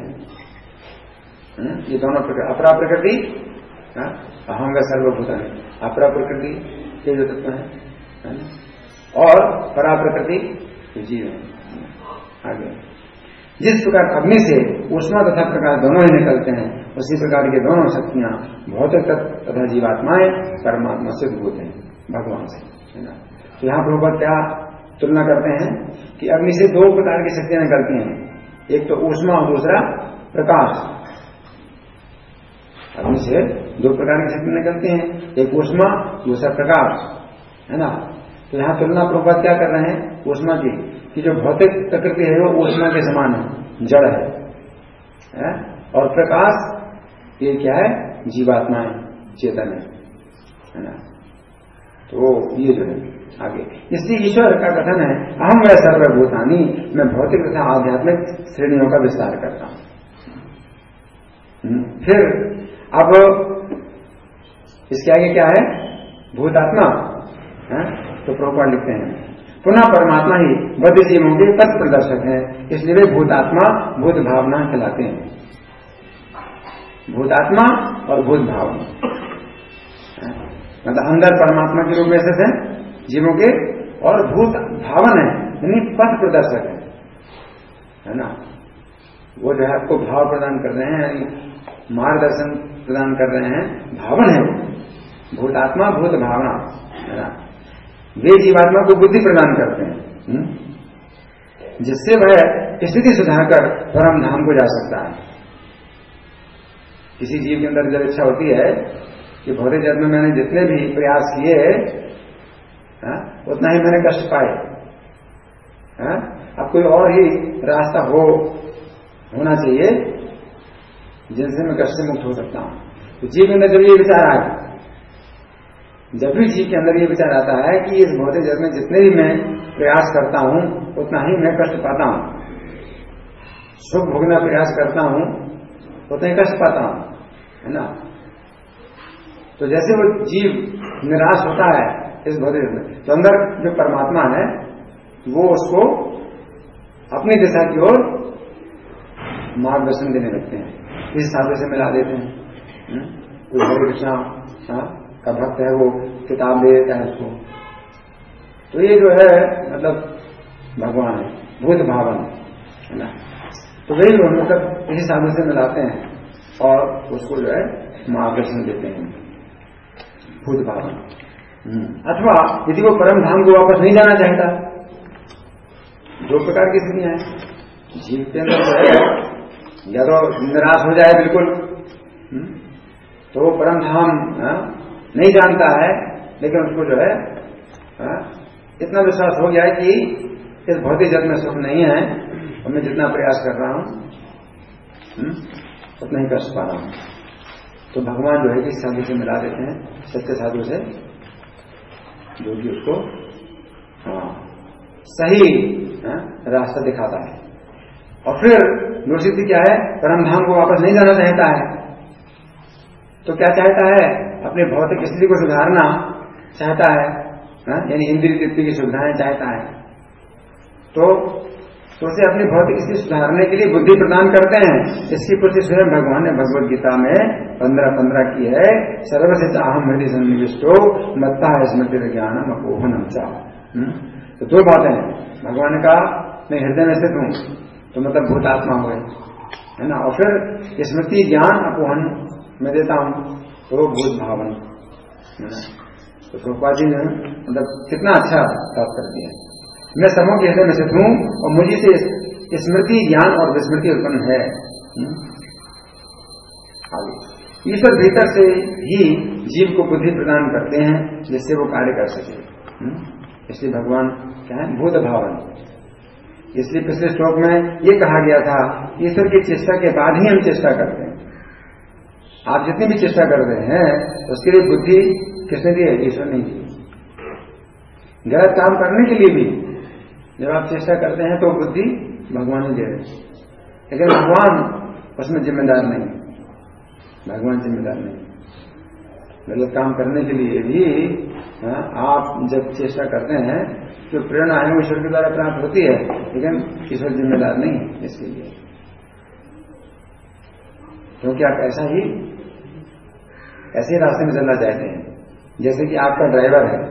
ये दोनों प्रकृति, अपरा प्रकृति अहम व सर्वभूतानि, अपरा प्रकृति के जो तत्व है और परा प्रकृति जो जीव है। आगे, जिस प्रकार अग्नि से ऊष्मा तथा प्रकाश दोनों ही निकलते हैं, उसी प्रकार के दोनों शक्तियां भौतिक तत्व तथा जीवात्माएं परमात्मा से उद्भूत हैं, भगवान से, है ना। तो यहाँ प्रभुपाद क्या तुलना करते हैं कि अग्नि से 2 प्रकार की शक्तियां निकलती हैं, एक तो ऊष्मा और दूसरा प्रकाश। अग्नि से 2 प्रकार की शक्ति निकलती हैं, एक ऊष्मा दूसरा प्रकाश, है ना। तो यहाँ तुलना प्रभुपाद क्या कर रहे हैं ऊष्मा की, कि जो भौतिक प्रकृति है वो ऊष्मा के समान है, जड़ है, और प्रकाश ये क्या है, जीवात्मा है, चेतन है ना। तो ये जो है आगे, इसलिए ईश्वर का कथन है अहम व सर्वभूतानि, मैं भौतिक तथा आध्यात्मिक श्रेणियों का विस्तार करता हूं। फिर अब इसके आगे क्या है, भूतात्मा है। तो प्रभुपाद लिखते हैं पुनः परमात्मा ही बद्ध जीवों के पथ प्रदर्शक है, इसलिए वे भूतात्मा भूत भावना कहलाते हैं। भूतात्मा और भूत भावना, मतलब अंदर परमात्मा के रूप में स्थित है जीवों के, और भूत भावन है यानी पथ प्रदर्शक है ना। वो जो है आपको भाव प्रदान कर रहे हैं, मार्गदर्शन प्रदान कर रहे हैं, भावन है वो। भूतात्मा भूत भावना, है ना। वे जीवात्मा को बुद्धि प्रदान करते हैं, जिससे वह स्थिति सुधारकर परम धाम को जा सकता है। किसी जीव के अंदर जब इच्छा होती है कि भौतिक जगत में मैंने जितने भी प्रयास किए उतना ही मैंने कष्ट पाए, अब कोई और ही रास्ता होना चाहिए जिनसे मैं कष्ट से मुक्त हो सकता हूं। तो जीव के अंदर जब ये विचार आए, जब भी जीव के अंदर ये विचार आता है कि इस भौतिक जगत में जितने भी मैं प्रयास करता हूं उतना ही मैं कष्ट पाता हूं, सुख भोगना प्रयास करता हूं उतना ही कष्ट पाता हूं, है ना। तो जैसे वो जीव निराश होता है इस भौतिक जगत में, तो अंदर जो परमात्मा है वो उसको अपनी दिशा की ओर मार्गदर्शन देने लगते हैं, किसी साधु से मिला देते हैं। कोई हरे कृष्णा का भक्त है वो किताब दे देता है उसको। तो ये जो है मतलब भगवान है, भूत भावन, है ना। तो वही मतलब किसी साधु से मिलाते हैं और उसको जो है मार्गदर्शन देते हैं, भूत भावन। अथवा यदि वो परम धाम को वापस नहीं जाना चाहता, 2 प्रकार की स्थितियां हैं जीव के अंदर जो है, या तो निराश हो जाए बिल्कुल, तो वो परम धाम नहीं जानता है, लेकिन उसको जो है इतना विश्वास हो गया है कि इस भौतिक जगत में सुख नहीं है और मैं जितना प्रयास कर रहा हूं उतना ही कष्ट पा रहा हूं। तो भगवान जो है कि साधु से मिला देते हैं, सत्य साधु से, जो कि उसको सही रास्ता दिखाता है। और फिर दूसरी चीज क्या है, परम धाम को वापस नहीं जाना चाहता है, तो क्या चाहता है, अपने भौतिक स्थिति को सुधारना चाहता है, यानी इंद्रिय तृप्ति की सुविधाएं चाहता है। तो उसे अपनी भौतिक स्थिति सुधारने के लिए बुद्धि प्रदान करते हैं। इसकी पुष्टि स्वयं भगवान ने भगवद गीता में 15:15 की है। सर्वस्य चाहम हृदय सन्निविष्टो मत्ता है स्मृति ज्ञानम अपोहनम चा। तो दो बातें हैं, भगवान ने कहा मैं हृदय में स्थित हूं, तो मतलब भूतात्मा हो गए, है ना। और फिर स्मृति ज्ञान अपोहन मैं देता हूं, तो भूत भावन, है ना। तो प्रभुपाद जी ने मतलब कितना अच्छा बात कर दिया। मैं सबों के हृदय में स्थित हूं और मुझे से स्मृति ज्ञान और विस्मृति उत्पन्न है। ईश्वर भीतर से ही जीव को बुद्धि प्रदान करते हैं जिससे वो कार्य कर सके। इसलिए भगवान क्या है, भूत भावन। इसलिए पिछले श्लोक में ये कहा गया था, ईश्वर की चेष्टा के बाद ही हम चेष्टा करते हैं। आप जितनी भी चेष्टा कर रहे हैं उसके लिए बुद्धि किसने दी है, ईश्वर ने दी। गलत काम करने के लिए भी जब आप चेष्टा करते हैं तो बुद्धि भगवान ही दे रहे हैं, लेकिन भगवान उसमें जिम्मेदार नहीं, भगवान जिम्मेदार नहीं। गलत काम करने के लिए भी आप जब चेष्टा करते हैं तो प्रेरणा है ईश्वर के द्वारा प्राप्त होती है, लेकिन ईश्वर जिम्मेदार नहीं है इसके लिए, क्योंकि आप ऐसे ही रास्ते में चलना चाहते हैं। जैसे कि आपका ड्राइवर है,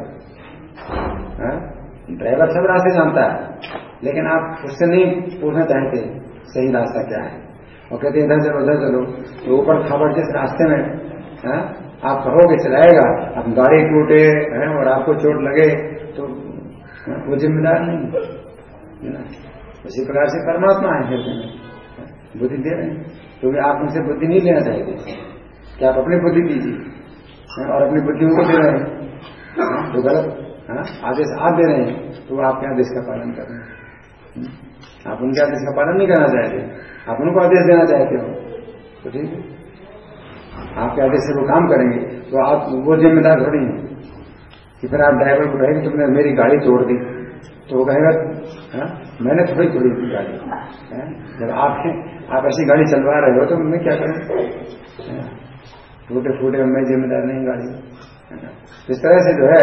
ड्राइवर सब रास्ते जानता है, लेकिन आप उससे नहीं पूछना चाहते सही रास्ता क्या है, और कहते इधर चलो उधर चलो। तो ऊपर खबर जिस रास्ते में आप कहोगे चलाएगा, अब गाड़ी टूटे और आपको चोट लगे तो वो जिम्मेदार नहीं है ना। उसी प्रकार से परमात्मा है हृदय में, बुद्धि दे रहे हैं, क्योंकि आप उनसे बुद्धि नहीं लेना चाहते कि आप अपनी बुद्धि दीजिए और अपनी बुद्धि उनको दे रहे हैं, तो गलत आदेश आप दे रहे हैं, तो आपके आदेश का पालन कर रहे हैं। आप उनके आदेश का पालन नहीं करना चाहते, आप उनको आदेश देना चाहते हो, तो ठीक है, आपके आदेश से वो काम करेंगे, तो आप वो जिम्मेदार थोड़ी हैं कि फिर आप ड्राइवर को कहेंगे तुमने मेरी गाड़ी तोड़ दी, तो वो कहेगा मैंने थोड़ी तोड़ी थी गाड़ी। जब आप ऐसी गाड़ी चलवा रहे हो तो मैं क्या करूं, टूटे फूटे मैं जिम्मेदार नहीं गाड़ी। इस तरह से जो है,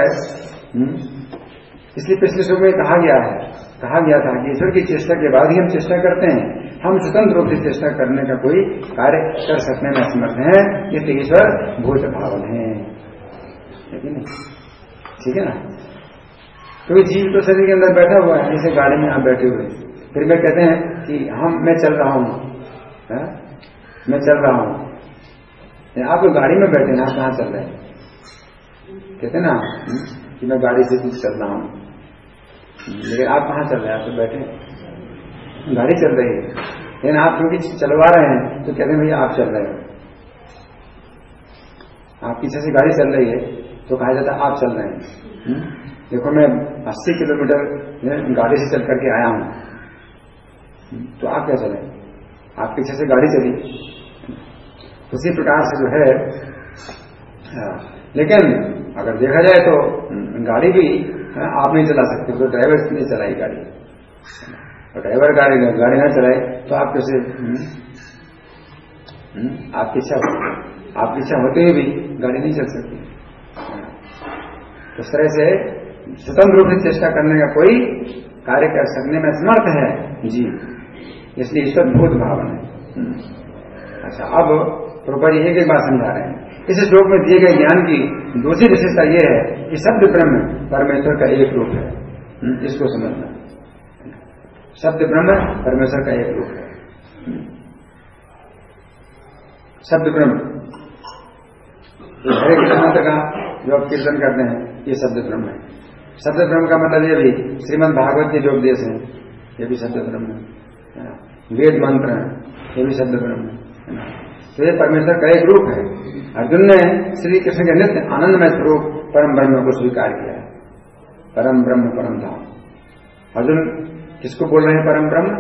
इसलिए पिछले श्लोक में कहा गया था कि ईश्वर की चेष्टा के बाद ही हम चेष्टा करते हैं, हम स्वतंत्र रूप से चेष्टा करने का कोई कार्य कर सकने में असमर्थ हैं, इसलिए ईश्वर भूत भावन है, लेकिन ठीक है ना। तो जीव तो शरीर के अंदर बैठा हुआ है, जैसे गाड़ी में आप बैठे हुए, फिर मैं कहते हैं कि मैं चल रहा हूं, मैं चल रहा हूं, आप गाड़ी में बैठे हैं, आप कहां चल रहे हैं, कहते ना कि मैं गाड़ी से कुछ चल रहा हूं, लेकिन आप कहां चल रहे हैं, आप तो बैठे, गाड़ी चल रही है, लेकिन आप क्योंकि चलवा रहे हैं तो कहते हैं भैया आप चल रहे हो। आप पीछे से गाड़ी चल रही है तो कहा जाता है आप चल रहे हैं। देखो मैं 80 किलोमीटर गाड़ी से चल करके आया हूं, तो आप क्या चले, आप पीछे से गाड़ी चली। उसी प्रकार से जो है, लेकिन अगर देखा जाए तो गाड़ी भी आप नहीं चला सकते, तो ड्राइवर ने चलाई गाड़ी, और ड्राइवर गाड़ी ना चलाए तो आप कैसे, आपकी इच्छा होते हुए भी गाड़ी नहीं चल सकती। तो इस तरह से स्वतंत्र रूप से चेष्टा करने का कोई कार्य कर सकने में समर्थ है जी, इसलिए ईश्वर भूत भावन है। अच्छा, अब प्रभुपाद जी एक बात समझा रहे हैं। इस श्लोक में दिए गए ज्ञान की दूसरी विशेषता यह है कि शब्द ब्रह्म परमेश्वर का एक रूप है, इसको समझना। शब्द ब्रह्म परमेश्वर का एक रूप है। शब्द ब्रह्म, हरे कृष्ण मंत्र का जो आप कीर्तन करते हैं, ये शब्द ब्रह्म है। शब्द ब्रह्म का मतलब ये भी श्रीमद् भागवत के जो उपदेश है, ये भी शब्द ब्रह्म है। वेद मंत्र है, ये भी शब्द ब्रह्म है। तो ये परमेश्वर का एक रूप है। अर्जुन ने श्री कृष्ण के नित्य आनंदमय स्वरूप परम ब्रह्म को स्वीकार किया है। परम ब्रह्म परम धाम, अर्जुन किसको बोल रहे हैं परम ब्रह्म?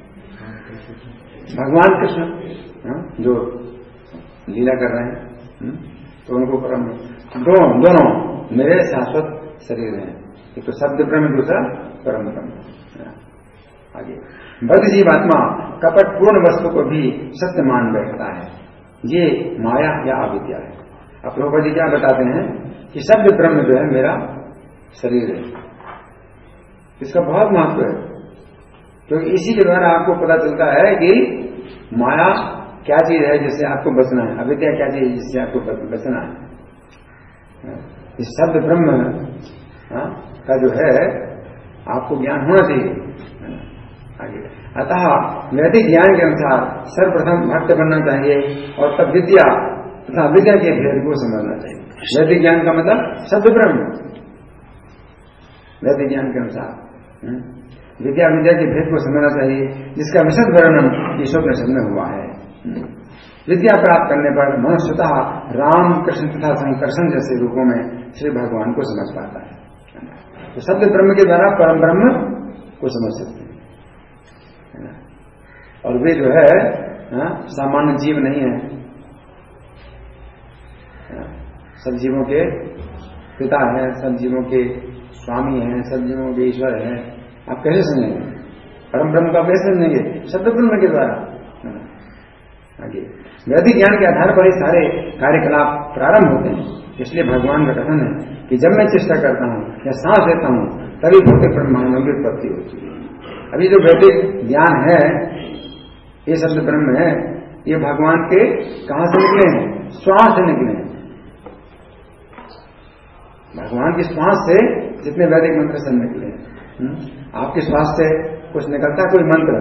भगवान कृष्ण जो लीला कर रहे हैं, तो उनको परम दोनों मेरे शाश्वत शरीर हैं। एक तो शब्द ब्रह्म, दूसरा परम ब्रह्म। आगे बद्ध जीवात्मा कपट पूर्ण वस्तु को भी सत्य मान बैठता है, ये माया या अविद्या है। अब प्रभुपाद जी क्या बताते हैं कि शब्द ब्रह्म जो है मेरा शरीर है, इसका बहुत महत्व है, क्योंकि इसी के द्वारा आपको पता चलता है कि माया क्या चीज है जिससे आपको बचना है, अविद्या क्या चीज है जिससे आपको बचना है। इस शब्द ब्रह्म का जो है आपको ज्ञान होना चाहिए। आगे अतः वैदिक ज्ञान के अनुसार सर्वप्रथम भक्त बनना चाहिए और तब विद्या तथा विद्या के भेद को समझना चाहिए। वैदिक ज्ञान का मतलब शब्द ब्रह्म, वैदिक ज्ञान के अनुसार विद्या के भेद को समझना चाहिए, जिसका विशद वर्णन ईशोपनिषद में हुआ है। विद्या प्राप्त करने पर मनुष्यतः राम कृष्ण तथा संकर्षण जैसे रूपों में श्री भगवान को समझ पाता है। तो शब्द ब्रह्म के द्वारा परम ब्रह्म को समझ सकते हैं। और वे जो है सामान्य जीव नहीं है, सब जीवों के पिता है, सब जीवों के स्वामी हैं, सब जीवों के ईश्वर हैं। आप कैसे समझेंगे परम ब्रह्म का? कैसे समझेंगे? शब्द ब्रह्म के द्वारा। आगे वैदिक ज्ञान के आधार पर ही सारे कार्यकलाप प्रारंभ होते हैं। इसलिए भगवान का कथन है कि जब मैं चेष्टा करता हूं या सांस लेता हूं तभी भौतिक ब्रह्मांडों की उत्पत्ति होती है। अभी जो वैदिक ज्ञान है, ये शब्द ब्रह्म है, ये भगवान के कहां से निकले हैं? श्वास से निकले हैं। भगवान की श्वास से जितने वैदिक मंत्र सब निकले हैं। आपके श्वास से कुछ निकलता है? कोई मंत्र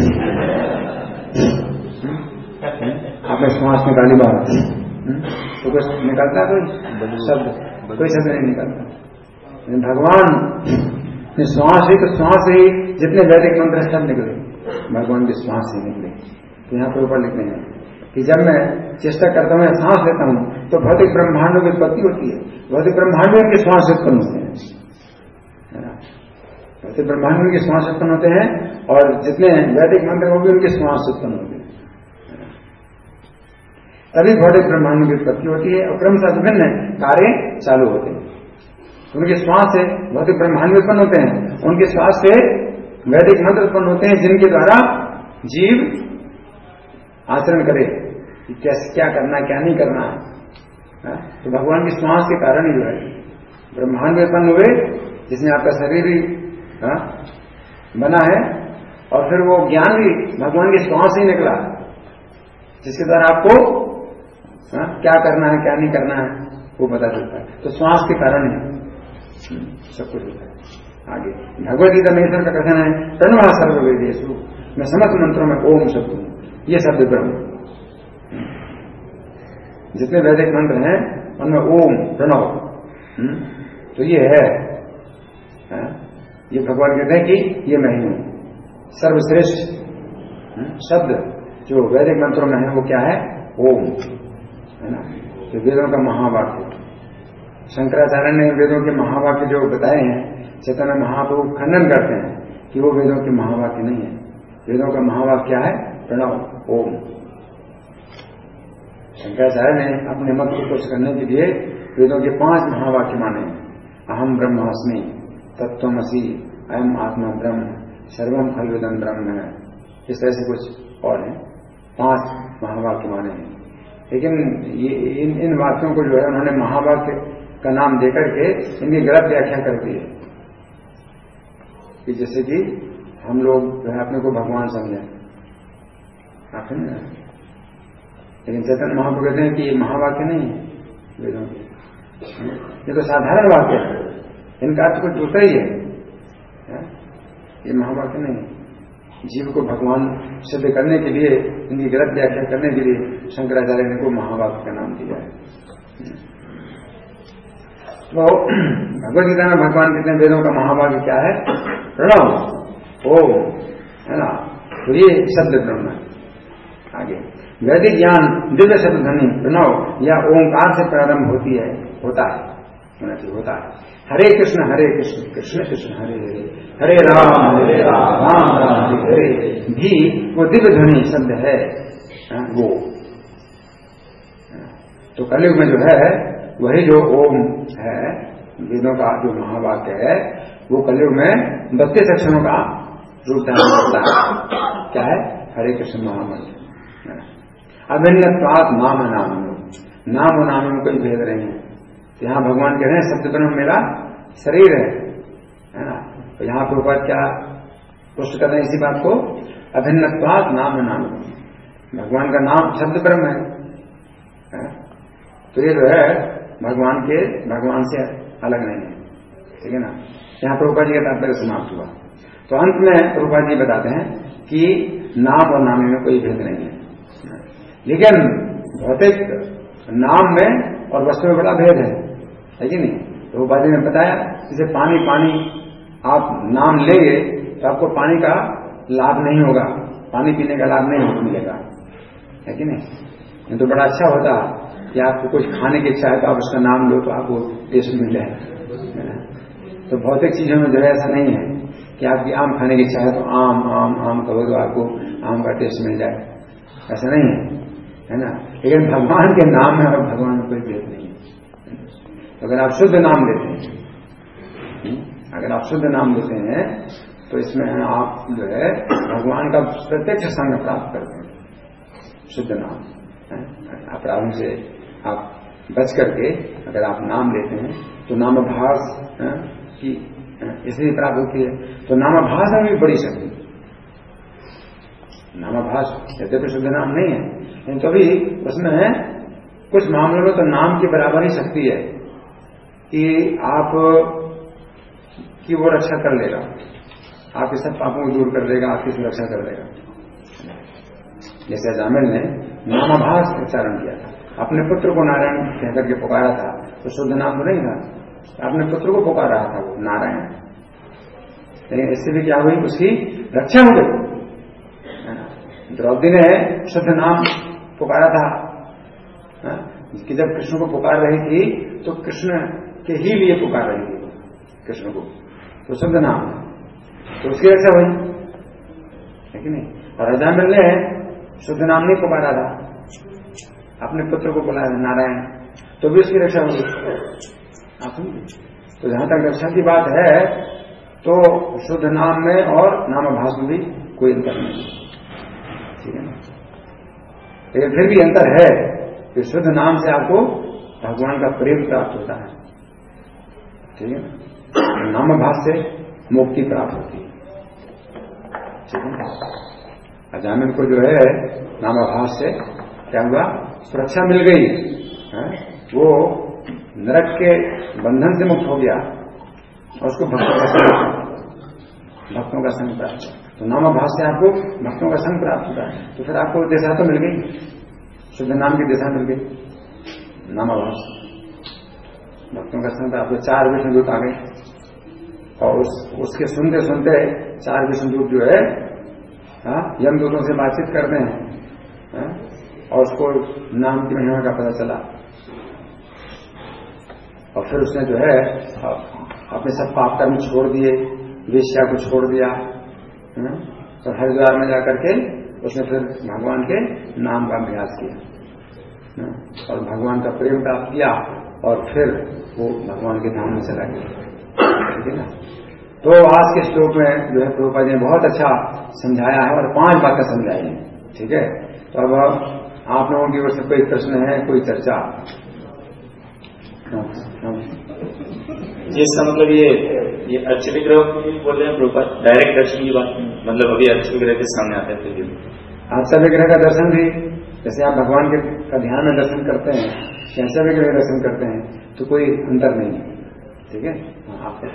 आपने श्वास निकाली बात तो कुछ निकलता? कोई शब्द? कोई शब्द नहीं निकलता। भगवान ने श्वास ही, तो श्वास ही जितने वैदिक मंत्र सब निकले भगवान की श्वास से निकले। तो यहाँ पर ऊपर लिखते हैं कि जब मैं चेष्टा करता हूँ या सांस लेता हूँ तो भौतिक ब्रह्मांडों की उत्पत्ति होती है। भौतिक ब्रह्मांडों के श्वास से उत्पन्न होते हैं, भौतिक ब्रह्मांडों के श्वास उत्पन्न होते हैं, और जितने वैदिक मंत्र होंगे उनके श्वास उत्पन्न होते हैं। तभी भौतिक ब्रह्मांडों की उत्पत्ति होती है और क्रमशः विभिन्न कार्य चालू होते हैं। उनके श्वास से भौतिक ब्रह्मांड उत्पन्न होते हैं, उनके श्वास से वैदिक मंत्र उत्पन्न होते हैं, जिनके द्वारा जीव आचरण करे कि कैसे क्या करना है, क्या नहीं करना है। तो भगवान की श्वास के कारण ही जो है ब्रह्मांड में उत्पन्न हुए, जिसमें आपका शरीर ही बना है, और फिर वो ज्ञान भी भगवान की श्वास ही निकला, जिसके द्वारा आपको क्या करना है, क्या नहीं करना है, वो पता चलता है। तो श्वास के कारण ही सब कुछ होता है। आगे भगवद गीता में ईश्वर का कथन है, प्रणव सर्ववेदेषु, मैं समस्त मंत्रों में ओम शब्द हूं, ये शब्द ब्रह्म। जितने वैदिक मंत्र हैं उनमें ओम प्रणव, तो ये है, ये भगवान कहते हैं कि ये मैं ही हूं। सर्वश्रेष्ठ शब्द जो वैदिक मंत्रों में है वो क्या है? ओम, है ना। तो वेदों का महावाक्य, शंकराचार्य ने वेदों के महावाक्य जो बताए हैं, चैतन्य महाप्रभु खंडन करते हैं कि वो वेदों के महावाक्य नहीं है। वेदों का महावाक्य क्या है? प्रणव, ओम। शंकराचार्य ने अपने मत को पुष्ट करने के लिए वेदों के 5 महावाक्य माने। अहम ब्रह्मास्मि, तत्त्वमसि, अयम आत्मा ब्रह्म, सर्वम खल्विदं ब्रह्म है, इस तरह से कुछ और है। 5 महावाक्य माने हैं। लेकिन ये इन वाक्यों को जो है उन्होंने महावाक्य का नाम देकर के इनकी गलत व्याख्या कर दी है कि जैसे कि हम लोग जो है अपने को भगवान समझें। आप समझे? लेकिन चैतन्य महाप्रभु कहते हैं कि ये महावाक्य नहीं है वेदों के, ये तो साधारण वाक्य है, इनका अर्थ कुछ दूसरा ही है। ये महावाक्य नहीं है। जीव को भगवान सिद्ध करने के लिए, इनकी गलत व्याख्या करने के लिए शंकराचार्य ने को महावाक्य का नाम दिया है। तो भगवद गीता में भगवान कहते हैं वेदों का महावाक्य क्या है? प्रणव, ओम, है ना। तो ये शब्द ब्रह्म है। आगे वैदिक ज्ञान दिव्य शब्द ध्वनि प्रणव या ओंकार से प्रारंभ होता है। होना चाहिए, होता है। हरे कृष्ण कृष्ण कृष्ण हरे हरे, हरे राम राम राम हरे हरे भी वो दिव्य ध्वनि शब्द है वो। तो कलयुग में जो है वही जो ओम है, वेदों का जो महावाक्य है, वो कलयुग में 32 अक्षरों का रूप धारण करता है। क्या है? हरे कृष्ण महामंत्र। अभिन्नत्वात् नाम नाम, नाम और नाम में कोई भेद नहीं है। यहाँ भगवान कह रहे हैं सत्य ब्रह्म मेरा शरीर है ना। तो यहाँ पर क्या पुष्ट कर रहे हैं इसी बात को, अभिन्नत्वात् नाम नाम, भगवान का नाम शब्द ब्रह्म है। तो ये जो है भगवान से अलग नहीं है, ठीक है ना। यहाँ प्रभुपाद जी का तात्पर्य समाप्त हुआ। तो अंत में प्रभुपाद जी बताते हैं कि नाम और नामे में कोई भेद नहीं है, लेकिन भौतिक नाम में और वस्तु में बड़ा भेद है कि नहीं। प्रभुपाद जी ने बताया जैसे पानी आप नाम लेंगे तो आपको पानी का लाभ नहीं होगा, पानी पीने का लाभ नहीं मिलेगा, है कि नहीं। तो बड़ा अच्छा होता कि आपको कुछ खाने की इच्छा है तो आप उसका नाम लो तो आपको टेस्ट मिल जाए। तो भौतिक चीजों में जो है ऐसा नहीं है कि आपकी आम खाने की इच्छा है तो आम कहो तो आपको आम का टेस्ट मिल जाए, ऐसा नहीं है ना। लेकिन भगवान के नाम में और भगवान में कोई भेद नहीं है। अगर आप शुद्ध नाम लेते हैं, अगर आप शुद्ध नाम लेते हैं तो इसमें आप जो है भगवान का प्रत्यक्ष संग प्राप्त करते हैं। शुद्ध नाम अपराधों से आप बच करके अगर आप नाम लेते हैं तो नामाभास की इसलिए प्राप्त होती है। तो नामाभास में भी बड़ी शक्ति, नामाभास यद्यपि शुद्ध नाम नहीं है लेकिन तो भी उसमें कुछ मामलों में तो नाम की बराबर ही शक्ति है कि आप की वो रक्षा कर लेगा, आपके सब पापों को दूर कर देगा, आपकी सुरक्षा कर देगा। जैसे जामिल ने नामाभास उच्चारण किया था, अपने पुत्र को नारायण कहकर के पुकारा था, तो शुद्ध नाम तो नहीं था, अपने पुत्र को पुकार रहा था वो नारायण। लेकिन इससे भी क्या हुई, उसकी रक्षा हो गई। द्रौपदी ने शुद्ध नाम पुकारा था कि जब कृष्ण को पुकार रही थी तो कृष्ण के ही लिए पुकार रही थी कृष्ण को, तो शुद्ध नाम, तो उसकी रक्षा हुई, है कि नहीं। और अजामिल ने शुद्ध नाम नहीं पुकारा था, अपने पुत्र को बुलाया नारायण, तो भी उसकी रक्षा हुई। तो जहां तक रक्षा की बात है तो शुद्ध नाम में और नामाभास में भी कोई अंतर नहीं, ठीक है ना। लेकिन फिर भी अंतर है कि शुद्ध नाम से आपको भगवान का प्रेम प्राप्त होता है, ठीक है ना। नामाभास से मुक्ति प्राप्त होती है, ठीक है ना। अजामिल को जो है नामाभास से क्या हुआ, सुरक्षा मिल गई है? वो नरक के बंधन से मुक्त हो गया और उसको भक्तों का संग प्राप्त। तो नामाभास से आपको भक्तों का संग प्राप्त होता है, तो फिर आपको दिशा तो मिल गई, शुद्ध नाम की दिशा मिल गई। नामाभास भक्तों का संग, आपको 4 विष्णुदूत आ गए और उसके सुनते सुनते 4 विष्णुदूत जो है यमदूतों से बातचीत करते हैं और उसको नाम की महिमा का पता चला। और फिर उसने जो है अपने सब पाप कर्म छोड़ दिए, वेश्या को छोड़ दिया, तो हरिद्वार में जाकर के उसने फिर भगवान के नाम का अभ्यास किया और भगवान का प्रेम प्राप्त किया और फिर वो भगवान के धाम में चला गया, ठीक है ना। तो आज के श्लोक में जो है प्रभुपाद जी ने बहुत अच्छा समझाया है और 5 बातें समझाई हैं, ठीक है। तो अब आप लोगों की ओर से कोई प्रश्न है, कोई चर्चा? जिसका मतलब ये अर्च विग्रह बोल रहे हैं प्रभुपाद, डायरेक्ट दर्शन की बात, मतलब अभी अर्च विग्रह के सामने आते हैं तो अर्च विग्रह का दर्शन भी, जैसे आप भगवान के का ध्यान में दर्शन करते हैं, कैसे विग्रह दर्शन करते हैं, तो कोई अंतर नहीं है, ठीक है। आपको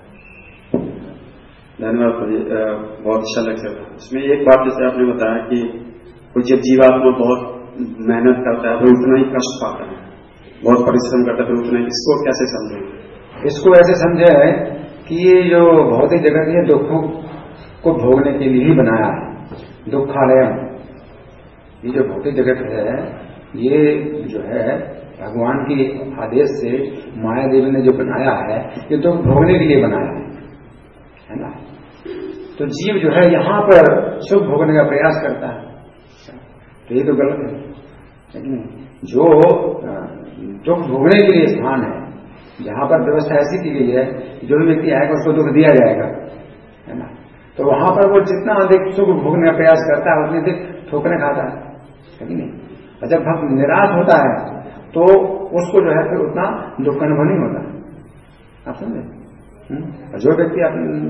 धन्यवाद, बहुत अच्छा लग रहा है। इसमें एक बात जैसे आपने बताया कि कोई जब जीवात्मा बहुत मेहनत करता है तो उतना ही कष्ट पाता है, बहुत परिश्रम करता है तो उतना ही, इसको कैसे समझें? इसको ऐसे समझे कि ये जो भौतिक जगत है दुखों को भोगने के लिए ही बनाया है, दुखालयम। ये जो भौतिक जगत है ये जो है भगवान के आदेश से माया देवी ने जो बनाया है ये तो भोगने के लिए बनाया है ना। तो जीव जो है यहां पर सुख भोगने का प्रयास करता है, तो ये तो गलत है। लेकिन जो दुख भोगने के लिए स्थान है, जहां पर व्यवस्था ऐसी की गई है जो भी व्यक्ति आएगा उसको दुख दिया जाएगा, है ना, तो वहां पर वो जितना अधिक सुख भोगने का प्रयास करता है उतनी अधिक ठोकरें खाता है कि नहीं। और जब भक्त निराश होता है तो उसको जो है फिर उतना दुख का अनुभव नहीं होता। आप समझे। जो व्यक्ति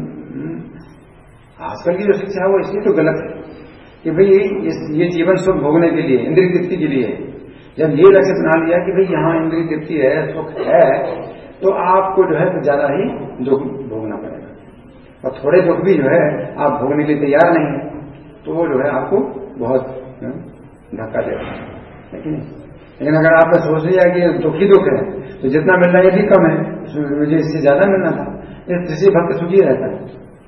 आजकल की जो शिक्षा है वो इसलिए तो गलत है कि भाई ये जीवन सुख भोगने के लिए, इंद्रिय तृप्ति के लिए। जब ये लक्ष्य बना लिया कि भाई यहाँ इंद्रिय तृप्ति है, सुख है, तो आपको जो है तो ज्यादा ही दुख भोगना पड़ेगा। और थोड़े दुख भी जो है आप भोगने के लिए तैयार नहीं है तो वो जो है आपको बहुत धक्का देगा। लेकिन अगर आपने सोच लिया कि दुख ही दुख है तो जितना मिल रहा है ये भी कम है, मुझे इससे ज्यादा मिलना था, इससे भक्त सुखी रहता है।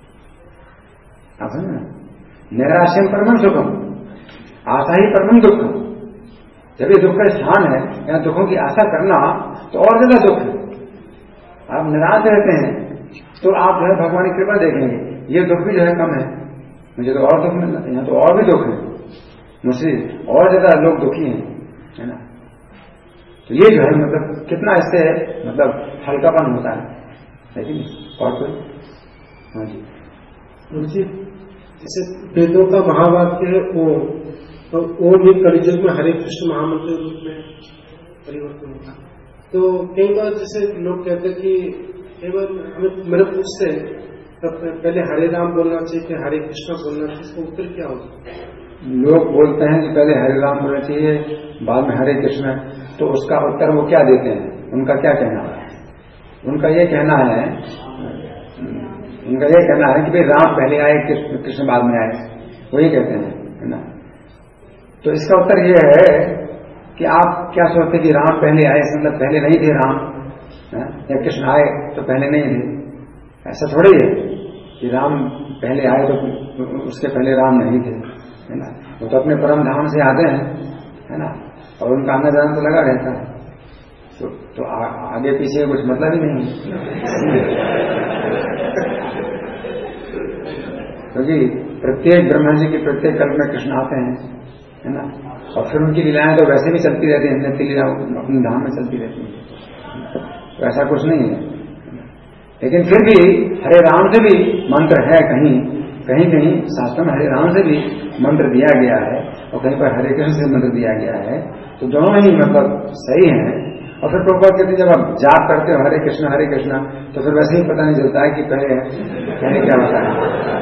आप समझे। नैराश्यम परमं सुखम, आशा ही परमं दुखम। जब ये दुख का स्थान है या दुखों की आशा करना तो और ज्यादा दुख है। आप निराश रहते हैं तो आप जो है भगवान की कृपा देखेंगे, ये दुख भी जो है कम है, मुझे तो और दुख मिल रहा है, यहाँ तो और भी दुख है, मुझसे और ज्यादा लोग दुखी हैं, है ना। तो ये जो है मतलब कितना इससे मतलब हल्कापन होता है, लेकिन और कोई। हाँ जी, जैसे वेदों का महावाक्य है वो भी कलियुग में हरे कृष्ण महामंत्र रूप में परिवर्तन होगा। तो कई बार जैसे लोग कहते हैं कि कई बार हमें मेरे पूछते हैं तब पहले हरे राम बोलना चाहिए कि हरे कृष्ण बोलना चाहिए, इसका उत्तर क्या होगा? लोग बोलते हैं कि पहले हरे राम बोलना चाहिए बाद में हरे कृष्ण, तो उसका उत्तर वो क्या देते हैं, उनका क्या कहना है? उनका ये कहना है कि भाई राम पहले आए कृष्ण बाद में आए, वही कहते हैं, है ना। तो इसका उत्तर ये है कि आप क्या सोचते कि राम पहले आए, मतलब पहले नहीं थे राम, या कृष्ण आए तो पहले नहीं थे? ऐसा थोड़ी है कि राम पहले आए तो उसके पहले राम नहीं थे, है ना। वो तो अपने परम धाम से आते हैं, है ना, और उनका आना जाना तो लगा रहता है, तो आगे पीछे कुछ मतलब ही नहीं। क्योंकि प्रत्येक ब्रह्मा जी के प्रत्येक कल्प में कृष्ण आते हैं, है ना, और फिर उनकी लीलाएं तो वैसे भी चलती रहती हैं, नित्य लीला अपने धाम में चलती रहती है, तो ऐसा कुछ नहीं है। लेकिन फिर भी हरे राम से भी मंत्र है, कहीं कहीं शास्त्र में हरे राम से भी मंत्र दिया गया है और कहीं पर हरे कृष्ण से मंत्र दिया गया है, तो दोनों ही मतलब सही हैं। और फिर प्रभुपाद कहते जब आप जाप करते हो हरे कृष्ण तो फिर वैसे ही पता नहीं चलता है कि पहले क्या होता है,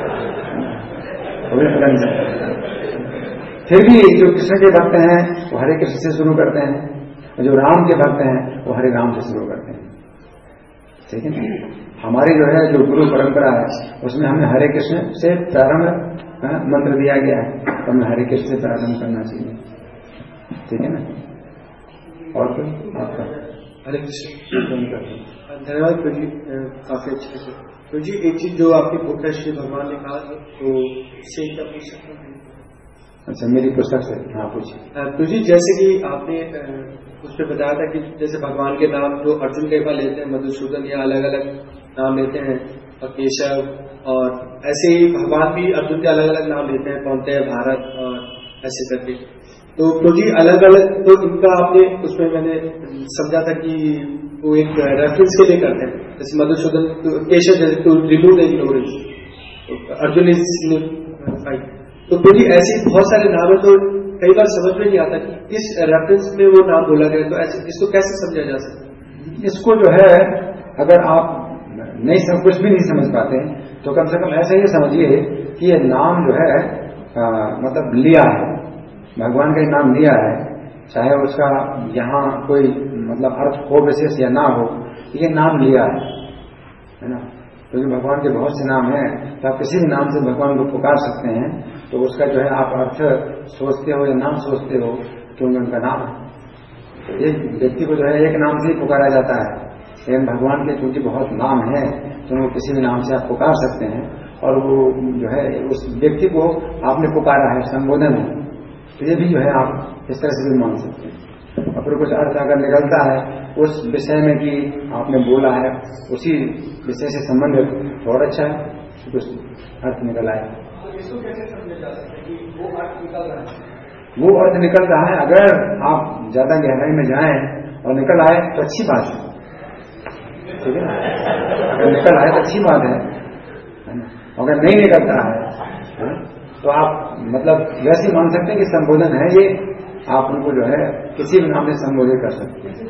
पता नहीं चलता। फिर भी जो कृष्ण के भक्त हैं वो हरे कृष्ण से शुरू करते हैं, और जो राम के भक्त हैं वो हरे राम से शुरू करते हैं, ठीक है। हमारी जो है जो गुरु परंपरा है उसमें हमें हरे कृष्ण से प्रारंभ मंत्र दिया गया है, तो हमें हरे कृष्ण से प्रारंभ करना चाहिए, ठीक है ना। और कोई आपका? हरे कृष्ण। धन्यवाद प्रभु जी, काफी अच्छे से। तो जी एक चीज जो आपकी बुक है श्री भगवान ने कहा तो इससे क्या पूछ सकते हैं? अच्छा, मेरी पुस्तक से? हाँ पूछिए। तो जी जैसे कि आपने उस पर बताया था कि जैसे भगवान के नाम जो अर्जुन कई बार लेते हैं, मधुसूदन या अलग अलग नाम लेते हैं, और केशव, और ऐसे ही भगवान भी अर्जुन के अलग अलग नाम लेते हैं, कौनते भारत और ऐसे करके। तो जी अलग अलग तो इनका आपने उसमें मैंने समझा था कि वो एक रेफरेंस के लिए करते हैं, जैसे मधुसूदन केशव जैसे to remove the ignorance, Arjun is fight. तो जी ऐसे बहुत सारे नाम है, तो कई बार समझ में नहीं आता कि इस रेफरेंस में वो नाम बोला गया, तो ऐसे इसको कैसे समझा जा सकता है? इसको जो है अगर आप कुछ भी नहीं समझ पाते तो कम से कम ऐसा ही समझिए कि ये नाम जो है मतलब लिया है, भगवान का नाम लिया है, चाहे उसका यहाँ कोई मतलब अर्थ हो विशेष या ना हो, ये नाम लिया है ना। क्योंकि भगवान के बहुत से नाम हैं, तो आप किसी भी नाम से भगवान को पुकार सकते हैं, तो उसका जो है आप अर्थ सोचते हो या नाम सोचते हो क्योंकि उनका नाम है। एक व्यक्ति को जो है एक नाम से ही पुकारा जाता है, लेकिन भगवान के क्योंकि बहुत नाम है तो उनको किसी भी नाम से आप पुकार सकते हैं, और वो जो है उस व्यक्ति को आपने पुकारा है, संबोधन है, तो ये भी जो है आप इस तरह से भी मान सकते हैं। और फिर कुछ अर्थ अगर निकलता है उस विषय में कि आपने बोला है उसी विषय से संबंधित और अच्छा है, कुछ अर्थ निकल आए। इसको कैसे समझा जा सकता है कि वो अर्थ निकल रहा है? वो अर्थ निकल रहा है, अगर आप ज्यादा गहराई में जाएं और निकल आए तो अच्छी बात है, ठीक है ना? अगर निकल आए तो अच्छी बात है ना? अगर नहीं निकलता है तो आप मतलब वैसे मान सकते हैं कि संबोधन है ये, आप उनको जो है किसी भी नाम से संबोधित कर सकते हैं।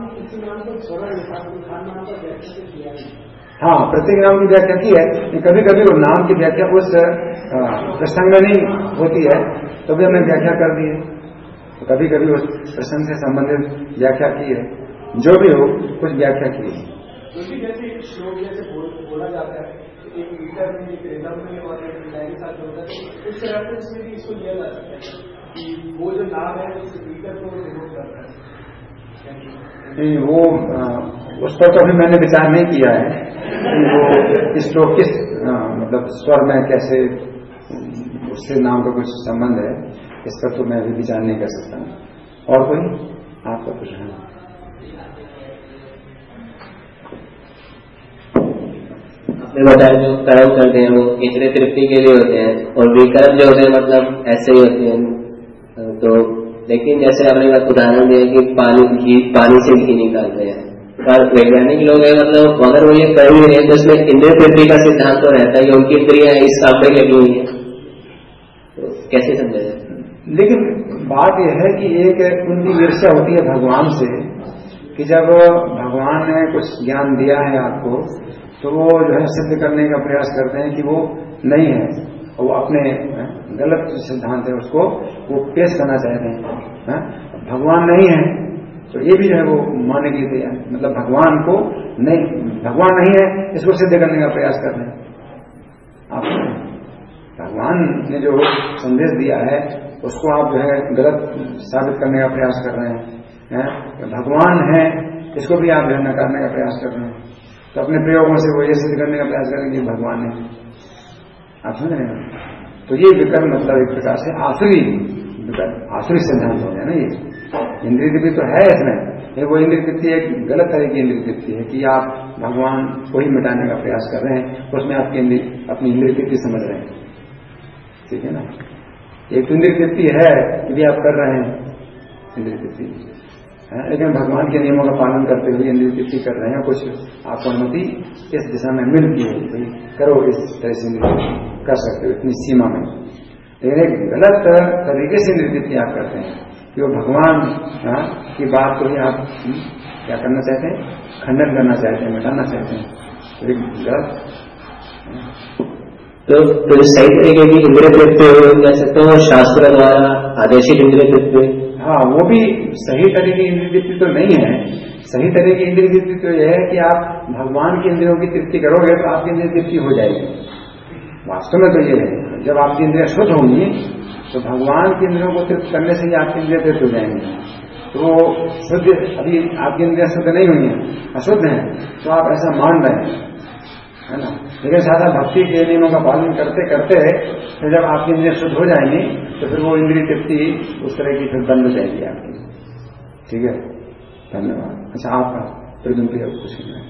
हाँ, प्रत्येक नाम की व्याख्या की है, कभी कभी वो नाम की व्याख्या उस प्रसंग में नहीं होती है तो भी हमने व्याख्या कर दी है, तो कभी कभी उस प्रसंग से संबंधित व्याख्या की है, जो भी हो कुछ व्याख्या की है। जैसे श्लोक जैसे बोला जाता है एक मीटर में एक रिदम में और एक लाइन के साथ होता है, उस तरह से इसमें भी इसको लिया जा सकता है कि वो जो नाम है उस मीटर को डिनोट करता है। नहीं, वो उस पर तो अभी मैंने विचार नहीं किया है कि वो श्लोक किस मतलब स्वर में कैसे उससे नाम का कुछ संबंध है, इस पर तो मैं अभी विचार नहीं कर सकता। और कोई आपका कुछ है? आपने बताया जो कर्म करते हैं वो इंद्रिय तृप्ति के लिए होते हैं और विकर्म जो होते हैं मतलब ऐसे ही होते हैं। तो लेकिन जैसे आपने उदाहरण दिया कि पानी से घी निकालते हैं, पर वैज्ञानिक लोग हैं मतलब अगर वो ये कर भी रहे हैं तो इसमें इंद्रिय तृप्ति का सिद्धांत तो रहता है कि उनकी इंद्रियां इस काम में लगी हुई है, तो कैसे समझा जाए? लेकिन बात यह है कि एक उनकी ईर्ष्या होती है भगवान से कि जब भगवान ने कुछ ज्ञान दिया है आपको तो वो जो है सिद्ध करने का प्रयास करते हैं कि वो नहीं है, और वो अपने गलत सिद्धांत है उसको वो पेश करना चाहते हैं। भगवान नहीं है तो ये भी जो है वो मानने की तैयार, मतलब भगवान को नहीं, भगवान नहीं है इसको सिद्ध करने का प्रयास कर रहे हैं। आप भगवान ने जो संदेश दिया है उसको आप जो है गलत साबित करने का प्रयास कर रहे हैं। भगवान है इसको भी आप जो है नकारने का प्रयास कर रहे हैं, तो अपने प्रयोगों से वो ये सिद्ध करने का प्रयास करेंगे भगवान ने। आप समझ रहे हैं? तो ये विकल्प मतलब एक प्रकार से आसुरी विकल्प, आसुरी सिद्धांत हो गया ना। ये इंद्रिय तृप्ति तो है इसमें, ये वो इंद्रिय तृप्ति एक गलत तरह की इंद्रिय तृप्ति है कि आप भगवान को ही मिटाने का प्रयास कर रहे हैं, उसमें आपकी अपनी इंद्रिय तृप्ति समझ रहे हैं, ठीक है ना। एक तो इंद्रिय तृप्ति है कि भी आप कर रहे हैं इंद्रिय तृप्ति, लेकिन भगवान के नियमों का पालन करते हुए इंद्रिय तृप्ति कर रहे हैं, कुछ आपको अनुमति इस दिशा में मिलती है भाई करो, इस तरह से इंद्रिय कर सकते हो इतनी सीमा में। लेकिन एक गलत तरीके से इंद्रिय तृप्ति आप करते हैं कि वो भगवान की बात को ही आप क्या करना चाहते हैं, खंडन करना चाहते हैं, मिटाना चाहते हैं, तो एक गलत। तो सही तरीके की इंद्रिय तृप्ति कह सकते हो शास्त्र द्वारा आदेशित इंद्रिय तृप्ति। हाँ, वो भी सही तरह की इंद्रिय तृप्ति तो नहीं है। सही तरह की इंद्रिय तृप्ति तो यह है कि आप भगवान की इंद्रियों की तृप्ति करोगे तो आपकी इंद्रिय तृप्ति हो जाएगी। वास्तव में तो ये है, जब आपकी इंद्रियां शुद्ध होंगी तो भगवान की इंद्रियों को तृप्त करने से ही आपकी इंद्रियां तृप्त हो जाएंगी। तो शुद्ध, अभी आपकी इंद्रियां शुद्ध नहीं हुई हैं, अशुद्ध हैं, तो आप ऐसा मान रहे हैं, है ना। लेकिन साधा भक्ति के नियमों का पालन करते करते तो जब आपकी इंद्रियां शुद्ध हो जाएंगी तो फिर वो इंद्रिय तृप्ति उस तरह की फिर बंद हो जाएगी आपकी, ठीक है। धन्यवाद। अच्छा, आपका प्रश्न पूछना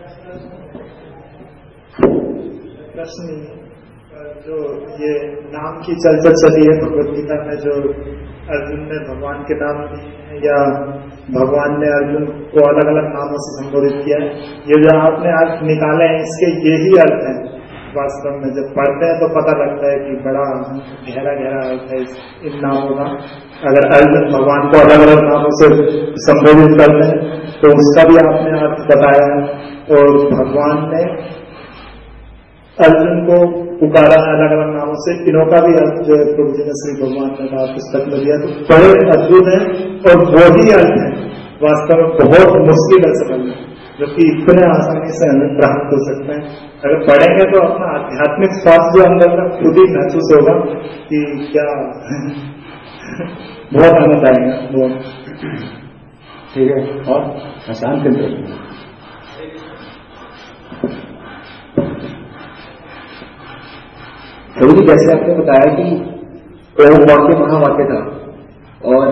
प्रश्न जो ये नाम की चर्चा चली है भगवद गीता में, जो अर्जुन ने भगवान के नाम या भगवान ने अर्जुन को अलग अलग नामों से संबोधित किया है, ये जो आपने अर्थ निकाले हैं इसके यही अर्थ है। वास्तव में जब पढ़ते हैं तो पता लगता है कि बड़ा गहरा गहरा अर्थ है इन नामों का। अगर अर्जुन भगवान को अलग अलग नामों से संबोधित करते हैं तो उसका भी आपने अर्थ बताया है, और भगवान ने अर्जुन को पुकारा अलग अलग नामों से, इनों का भी अर्थ जो है प्रभु जी ने श्री भगवान ने कहा पुस्तक में दिया, तो बड़े अद्भुत है और वही अर्थ है वास्तव में बहुत मुश्किल है समझना, जो कि इतने आसानी से हमें प्राप्त हो सकते हैं। अगर पढ़ेंगे तो अपना आध्यात्मिक स्वास्थ्य जो अंदर का खुद ही महसूस होगा कि क्या बहुत आनंद आएगा, बहुत ठीक है। और आसान के प्रभु जी जैसे आपने बताया कि ओम वाक्य महावाक्य था और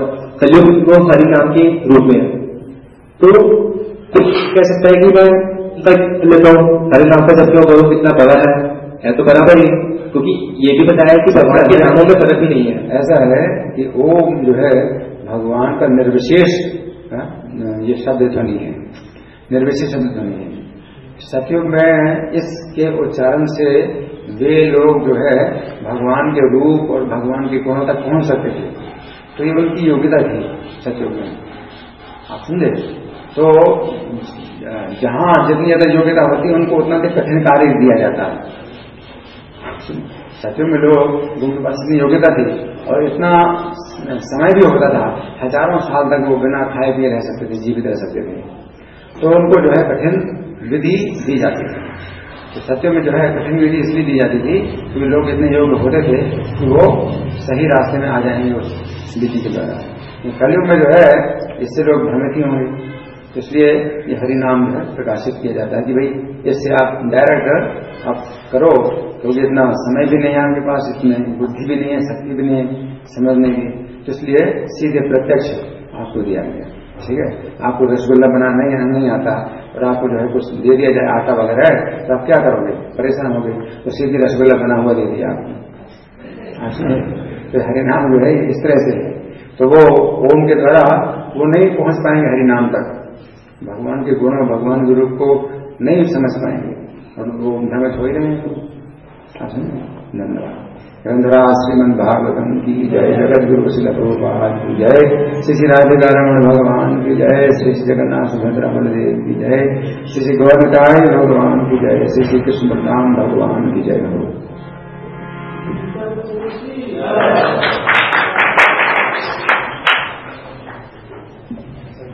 कलयुग वो हरि नाम के रूप में है। तो कुछ कह सकता है कि मैं लेता हूँ हरि नाम का जब करूँ कितना बड़ा है तो बराबर ही, क्योंकि ये भी बताया कि भगवान के नामों में फर्क ही नहीं है। ऐसा है कि ओम जो है भगवान का निर्विशेष ये शब्द ध्वनि है, निर्विशेष शब्द ध्वनि है। सतयुग में इसके उच्चारण से वे लोग जो है भगवान के रूप और भगवान के गुणों तक पहुंच सकते थे, तो ये उनकी योग्यता थी सतयुग में। आप समझे? तो जहां जितनी ज्यादा योग्यता होती है उनको उतना कठिन कार्य दिया जाता है। सतयुग में लोग जिनके पास इतनी योग्यता थी और इतना समय भी होता था, हजारों साल तक वो बिना खाए पिए रह सकते थे, जीवित रह सकते थे, तो उनको जो है कठिन विधि दी जाती थी। तो सत्य में जो है कठिन विधि इसलिए दी जाती थी क्योंकि लोग इतने योग्य होते थे कि वो सही रास्ते में आ जाएंगे उस विधि के द्वारा। कलयुग में जो है इससे लोग भ्रमित ही होंगे, तो इसलिए ये हरि नाम जो है प्रकाशित किया जाता है कि भाई इससे आप डायरेक्ट आप करो, क्योंकि इतना समय भी नहीं है आपके पास, इतने बुद्धि भी नहीं है, शक्ति भी नहीं है समझने की, तो इसलिए सीधे प्रत्यक्ष आपको दिया गया। ठीक है, आपको रसगुल्ला बनाना नहीं आता और आपको जो है कुछ दे दिया जाए आटा वगैरह, तो आप क्या करोगे? परेशान होगे, तो सीधे रसगुल्ला बना हुआ दे दिया आपने। तो हरिनाम जो है इस तरह से, तो वो ओम के द्वारा वो नहीं पहुंच पाएंगे हरिनाम तक, भगवान के गुणों भगवान के रूप को नहीं समझ पाएंगे और वो भ्रमित हो ही रहेंगे। धन्यवाद। ग्रंथरा श्रीमद भागवतम की जय, जगत गुरु श्रील प्रभुपाद की जय, श्री श्री राधिका रमण भगवान की जय, श्री श्री जगन्नाथ सुभद्रा बलदेव की जय, श्री श्री गौरताय भगवान की जय, श्री श्री कृष्ण बलराम भगवान की जय हो।